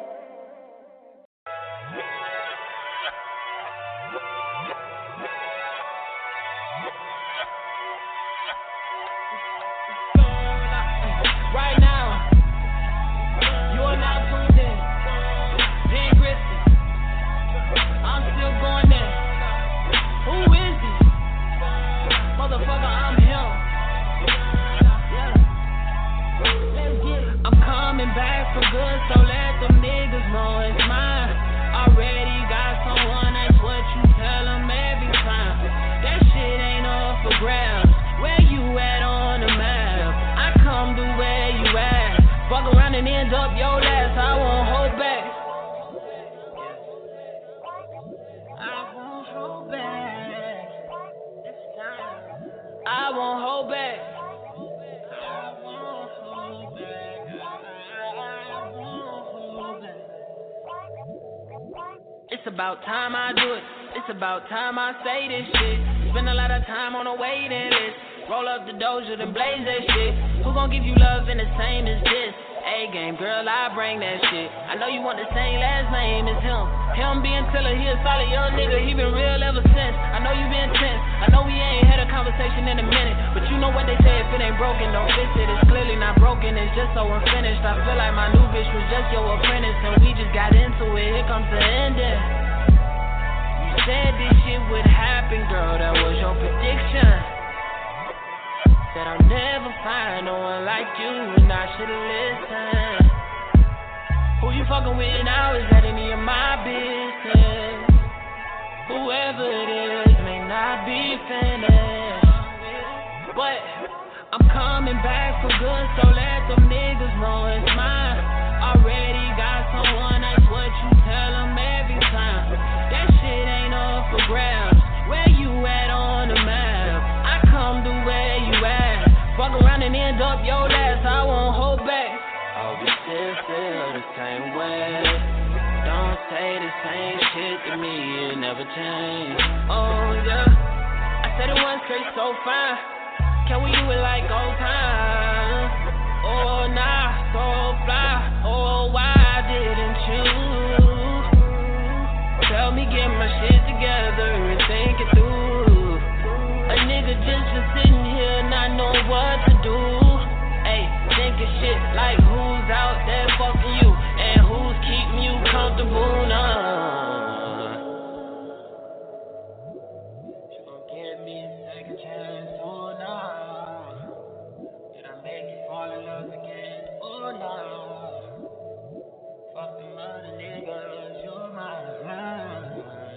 Right now, you are now tuned in. Jen Christie, I'm still going there. Who is he? Motherfucker, I'm him. Yeah. Let's get it. I'm coming back for good, so let them niggas know it's mine. Already got someone, that's what you tell them every time. That shit ain't up for grabs. Where you at on the map? I come to where you at. Fuck around and end up your last. I won't hold back. I won't hold back. This time. I won't hold back. I won't hold back. I won't hold back. It's about time I do it. It's about time I say this shit. Spend a lot of time on a waiting list. Roll up the doja, then blaze that shit. Who gon' give you love in the same as this? A-game, girl, I bring that shit. I know you want the same last name as him. Him being Tiller, he a solid young nigga. He been real ever since. I know you been tense. I know we ain't had a conversation in a minute. But you know what they say, if it ain't broken, don't fix it. It's clearly not broken, it's just so unfinished. I feel like my new bitch was just your apprentice. And we just got into it, here comes the ending. You said this shit would happen, girl, that was your prediction. That I'll never find no one like you, and I should've listened. Who you fucking with now, is that any of my business? Whoever it is may not be finished, but I'm coming back for good, so let them niggas know it's mine. Already got someone, that's what you tell them every time. That shit ain't up for grabs. Where you at on the map? I come to where you at. Fuck around and end up your last, I won't hold back. Oh, we still feel the same way. Don't say the same shit to me, it never changed. Oh, yeah. I said it once, straight so fine. Can we do it like old times? Oh, nah, so fly. Oh, why didn't you? Tell me, get my shit together and think it through. A nigga just been sitting here not knowing what to do. Ayy, thinking shit like who's out there fucking you and who's keeping you comfortable now. You gon' give me a second chance, oh nah. Did I make you fall in love again, oh nah. Fuck them other niggas, you're mine.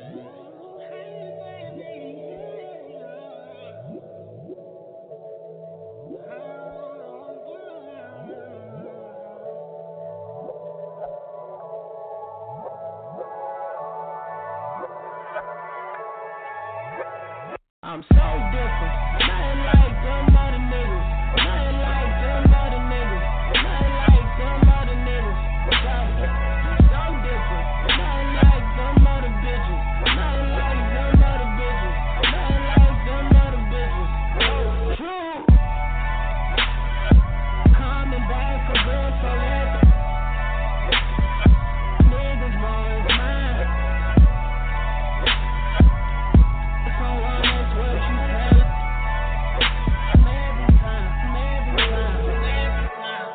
I'm so different, nothing like them other niggas. Nothing like them other niggas. Nothing like them other niggas. I'm so different, nothing like them other bitches. Nothing like them other bitches. Nothing like them other bitches. Oh, true. Coming back for good, so let niggas know it's mine. Someone that's what you tell. Every time, every time, every time.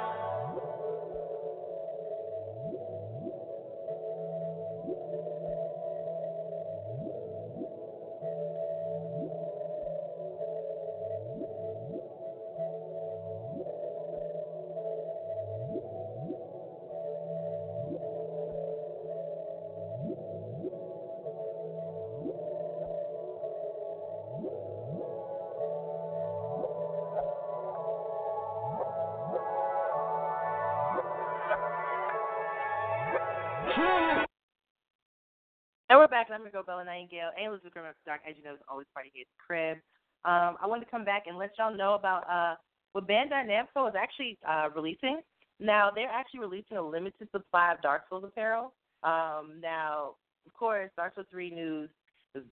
And we're back. I'm your girl, Bella Nightingale. And Elizabeth Grimm After Dark, as you know, is always party here at the crib. I wanted to come back and let y'all know about what Bandai Namco is actually releasing. Now, they're actually releasing a limited supply of Dark Souls apparel. Now, of course, Dark Souls 3 news is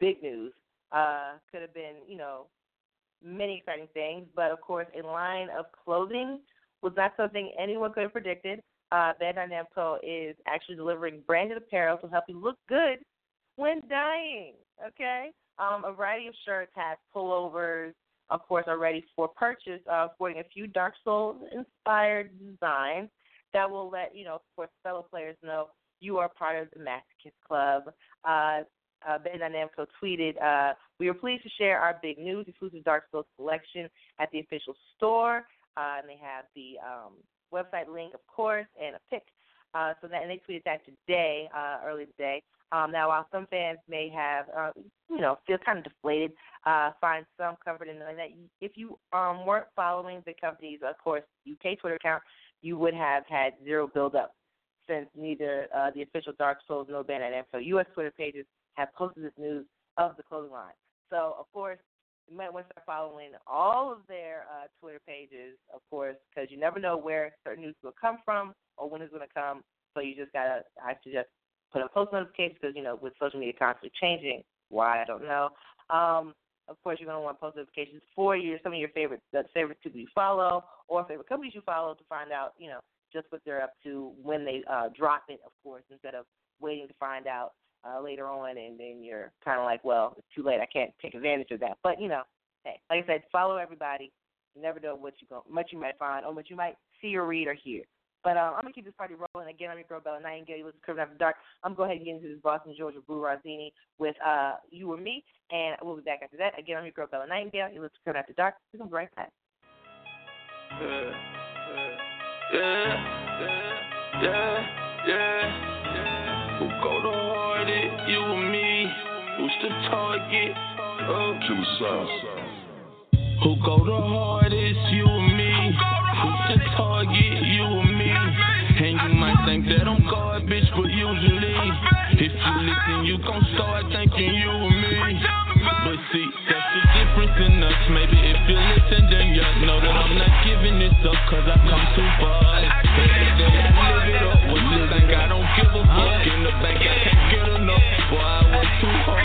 big news. Could have been, many exciting things, but of course, a line of clothing was not something anyone could have predicted. Bandai Namco is actually delivering branded apparel to help you look good when dying. Okay, a variety of shirts, hats, pullovers, of course, are ready for purchase, sporting a few Dark Souls-inspired designs that will let, of course, fellow players know you are part of the Masochist Club. Bandai Namco tweeted, "We are pleased to share our big news, exclusive Dark Souls collection at the official store." And they have the website link, of course, and a pic. And they tweeted that today, early today. Now, while some fans may have, feel kind of deflated, find some comfort in knowing that if you weren't following the company's, of course, UK Twitter account, you would have had zero build-up, since neither the official Dark Souls nor Bandai Namco U.S. Twitter pages have posted this news of the clothing line. So, of course, you might want to start following all of their Twitter pages, of course, because you never know where certain news will come from or when it's going to come. So you just got to, I suggest, put up post notifications because, with social media constantly changing, why, I don't know. Of course, you're going to want post notifications for some of your favorite people you follow or favorite companies you follow to find out, just what they're up to when they drop it, of course, instead of waiting to find out later on, and then you're kind of like, well, it's too late. I can't take advantage of that. But, hey, like I said, follow everybody. You never know what you might find or what you might see or read or hear. But I'm going to keep this party rolling. Again, I'm your girl, Bella Nightingale. You listen to Crib After Dark. I'm going to go ahead and get into this Boston, Georgia, Boo Rozzini with You or Me, and we'll be back after that. Again, I'm your girl, Bella Nightingale. You listen to Crib After Dark. We're going to be right back.
Who go the hardest, you or me? Who's the target? Killer Sauce. Who go the hardest, you or me? Who's the target, you or me? And you might think that I'm garbage, but usually, if you listen, you gon' start thinking you or me. But see, that's the difference in us. Maybe if you listen, then you know that I'm not giving this up, cause I come too far. Every day I live it up. What you think? I don't give a fuck. In the bank, I can't get enough. Boy, I work too hard.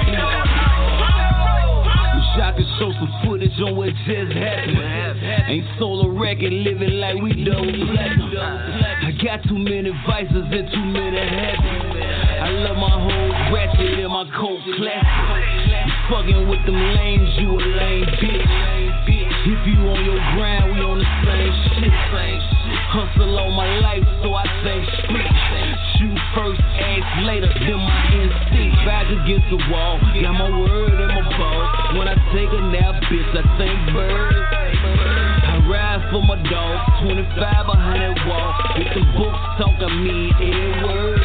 Wish I could show some footage on what just happened. Ain't sold a record, living like we double platinum. I got too many vices and too many habits. I love my whole ratchet and my cold classic. Fucking with them lames, you a lame bitch. If you on your grind, we on the same shit. Hustle all my life, so I say shit. Shoot first, ask later, then my instinct. Back against the wall, got my word and my balls. When I take a nap, bitch, I think birds. I ride for my dog, 25 behind that wall. If the books talk, I mean every word.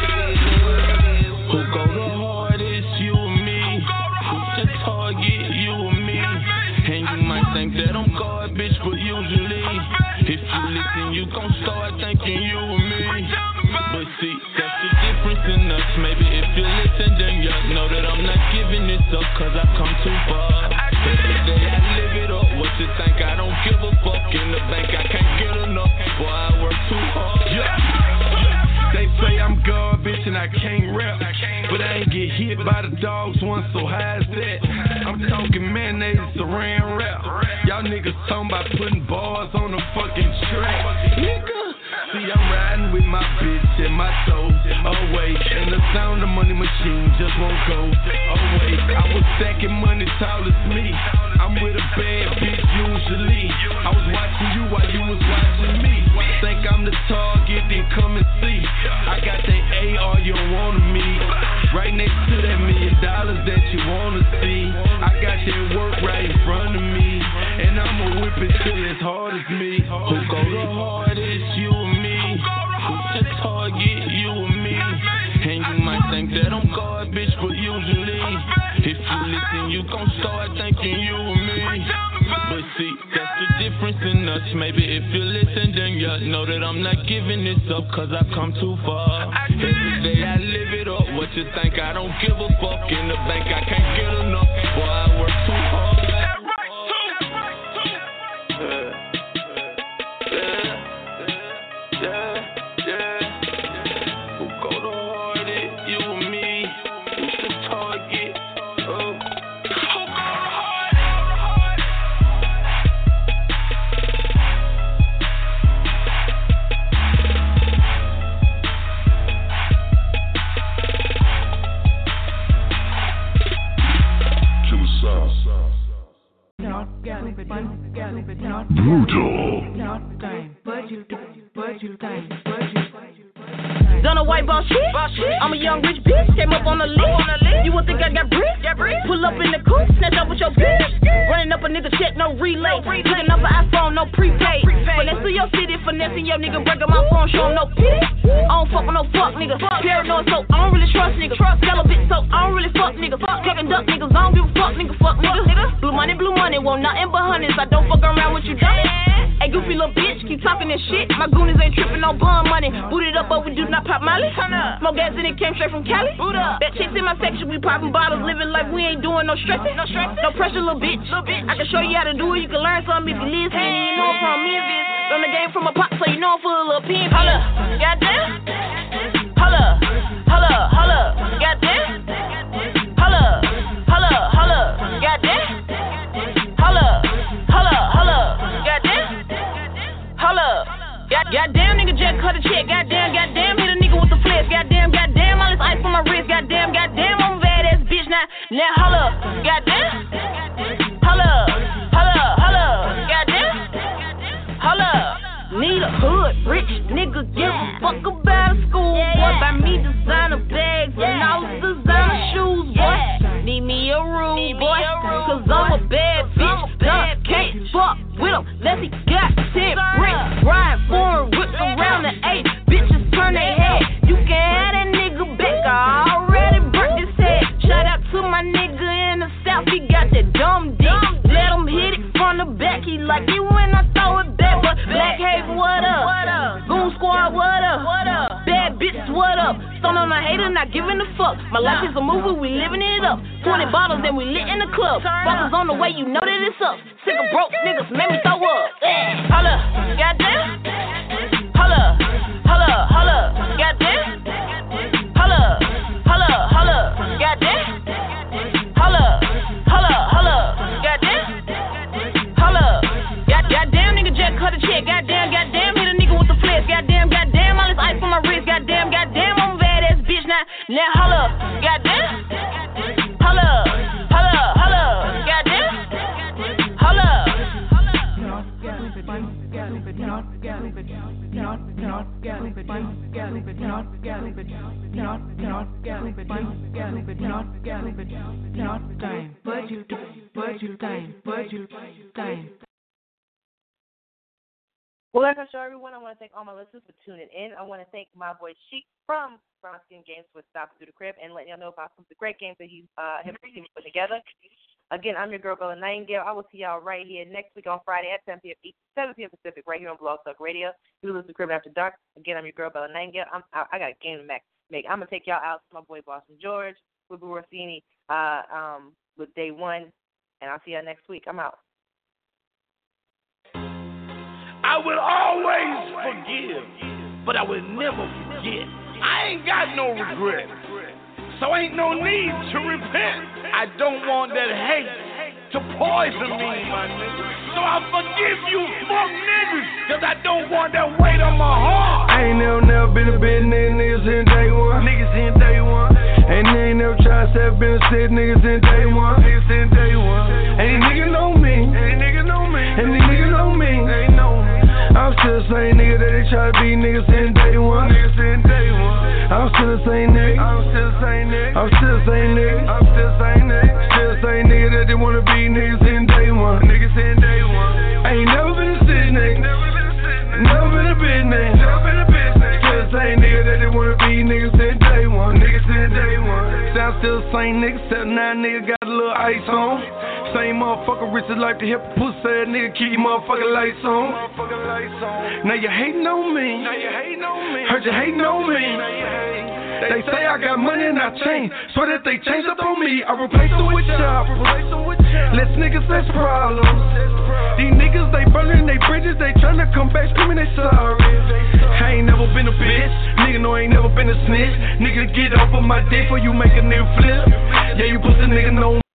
Who go the hardest, you or me? Who's the target, you or me? And you might think that I'm garbage, but usually, if you listen, you gon' start thinking you or me. But see, that's the difference in us. Maybe if you listen, then you know that I'm not giving this up, cause I come too far. Every day I live it up. What you think? I don't give a fuck. In the bank, I can't get enough. Boy, I work too hard. They say I'm garbage and I can't rap, but I ain't get hit by the dogs once, so how's that? I'm talking mayonnaise, saran wrap. Y'all niggas talking about putting bars on the fucking track. Nigga, see I'm riding with my bitch and my soul away, and the sound of money machine just won't go away. I was stacking money tall as me. I'm with a bad bitch usually. I was watching you while you was watching me. Think I'm the target, then come and see. I got that AR you don't wanna meet. Right next to that $1 million that you wanna see. I got that work right in front of me, and I'ma whip it till it's hard as me. Who go the hardest, you or me? Who's the target, you or me? And you might think that I'm garbage, but usually, if you listen, you gon' start thinking you or me. But see, that's the difference in us. Maybe if you listen, then you know that I'm not giving this up, cause I come too far. Every day I live it up. What you think? I don't give a fuck. In the bank, I can't get enough. Boy, I work too hard. Who go the hardest? You or me? Who's the target?
Done a white boss shit. I'm a young rich bitch. Came up on the list. You would think I got bricks. Pull up in the coupe, snatch up with your bitch. Running up a nigga check, no relay. Picking up an iPhone, no prepaid. Finesse to your city, finessing your nigga. Break up my phone, show him no pity. I don't fuck with no fuck nigga. Paranoid, so I don't really trust nigga. Sell a bitch, so I don't really fuck nigga. Fucking duck niggas, I don't give a fuck nigga. Fuck nigga. Blue money, want nothing but honeys. I don't fuck around with you, dummy. Hey, goofy little bitch, keep talking this shit. My goonies ain't tripping on bun money. Booted up, but we do not pop Molly. Smoke gas and it came straight from Cali. Bet chicks in my section, we popping bottles, living like we ain't doing no stressing. No pressure, little bitch. I can show you how to do it. You can learn something if you listen. You know I'm from Memphis. Learn the game from a pop, so you know I'm full of little pin. Holla, goddamn. Holla, holla, holla, goddamn. Holla, holla, holla, goddamn. Holla, holla, holla, goddamn. Holla, goddamn, nigga just cut a check. Goddamn, hit a nigga with the flex. Goddamn, all this ice on my wrist. Goddamn, I'm a badass bitch now. Now holla, goddamn. Holla, holla, holla, goddamn. Holla. Need a hood, rich nigga, give a fuck about a school boy. Buy me designer bags and all designer shoes, boy. Need me a room, boy, cause I'm a bad bitch. Can't fuck with him unless he got 10 bricks. Ride foreign whips around the 8. Bitches turn their head. You can have that nigga back. I already burnt his head. Shout out to my nigga in the south. He got that dumb dick. Let him hit it from the back. He like it when I throw it back. But Black Haven, what up? Goon Squad, what up? Bad bitches, what up? Stone on a hater, not giving a fuck. My life is a movie, we living it up. 20 bottles, then we lit in the club. Bottles on the way, you know that it's up. Sick of broke niggas, make me throw up. Holla, goddamn. Holla, holla, holla, goddamn. Holla, holla, holla, goddamn. Holla, holla, holla, goddamn. Holla, goddamn, nigga just cut a check. Goddamn, hit a nigga with the flex. Goddamn, all this ice on my wrist. Goddamn, I'm a badass bitch now. Now holla, goddamn. Holla, holla, holla, goddamn. Holla.
Well, like I show everyone, I want to thank all my listeners for tuning in. I want to thank my boy Sheik from Brown Skin Games for stopping through the crib and letting y'all know about some of the great games that he has put together. Again, I'm your girl, Bella Nightingale. I will see y'all right here next week on Friday at 7 p.m. Pacific, right here on Blog Talk Radio. You listen to Crib After Dark. Again, I'm your girl, Bella Nightingale. I got a game to make. I'm going to take y'all out to my boy, Boston George, with Rossini, with Day One, and I'll see y'all next week. I'm out.
I will always forgive, but I will never forget. I ain't got no regret, so ain't no need to repent. I don't want that hate to poison me, my nigga. So I forgive you, fuck niggas, cause I don't want that weight on my heart.
I ain't never been a bit niggas in day one. Niggas in day one. And they ain't never tried to have been a shit niggas in day one. Niggas in day one. And these niggas know me. And these niggas know me. And these niggas know me. They know me. I'm still the same nigga that they try to be niggas in day one. Niggas in day one. I'm still the same nigga. I'm still the same nigga. I'm still the same nigga. I'm still the same nigga. Still the same nigga that they wanna be niggas in day one. Niggas in day one. I ain't never been a shit nigga. Never been a bitch nigga. Never been a bitch nigga. Still the same nigga that they wanna be niggas in day one. Niggas in day one. Sound still the same nigga. 7'9" nigga got a little ice on. Same motherfucker, rich as life to hip pussy ass nigga, keep your motherfucking lights on. Now you hating on me. Heard you hating on me. They say I got money and I change. So that they change up on me, I replace them with y'all. Less niggas, less problems. These niggas, they burning they bridges, they tryna come back screaming they sorry. I ain't never been a bitch. Nigga know I ain't never been a snitch. Nigga get off of my dick before you make a nigga flip. Yeah, you pussy nigga know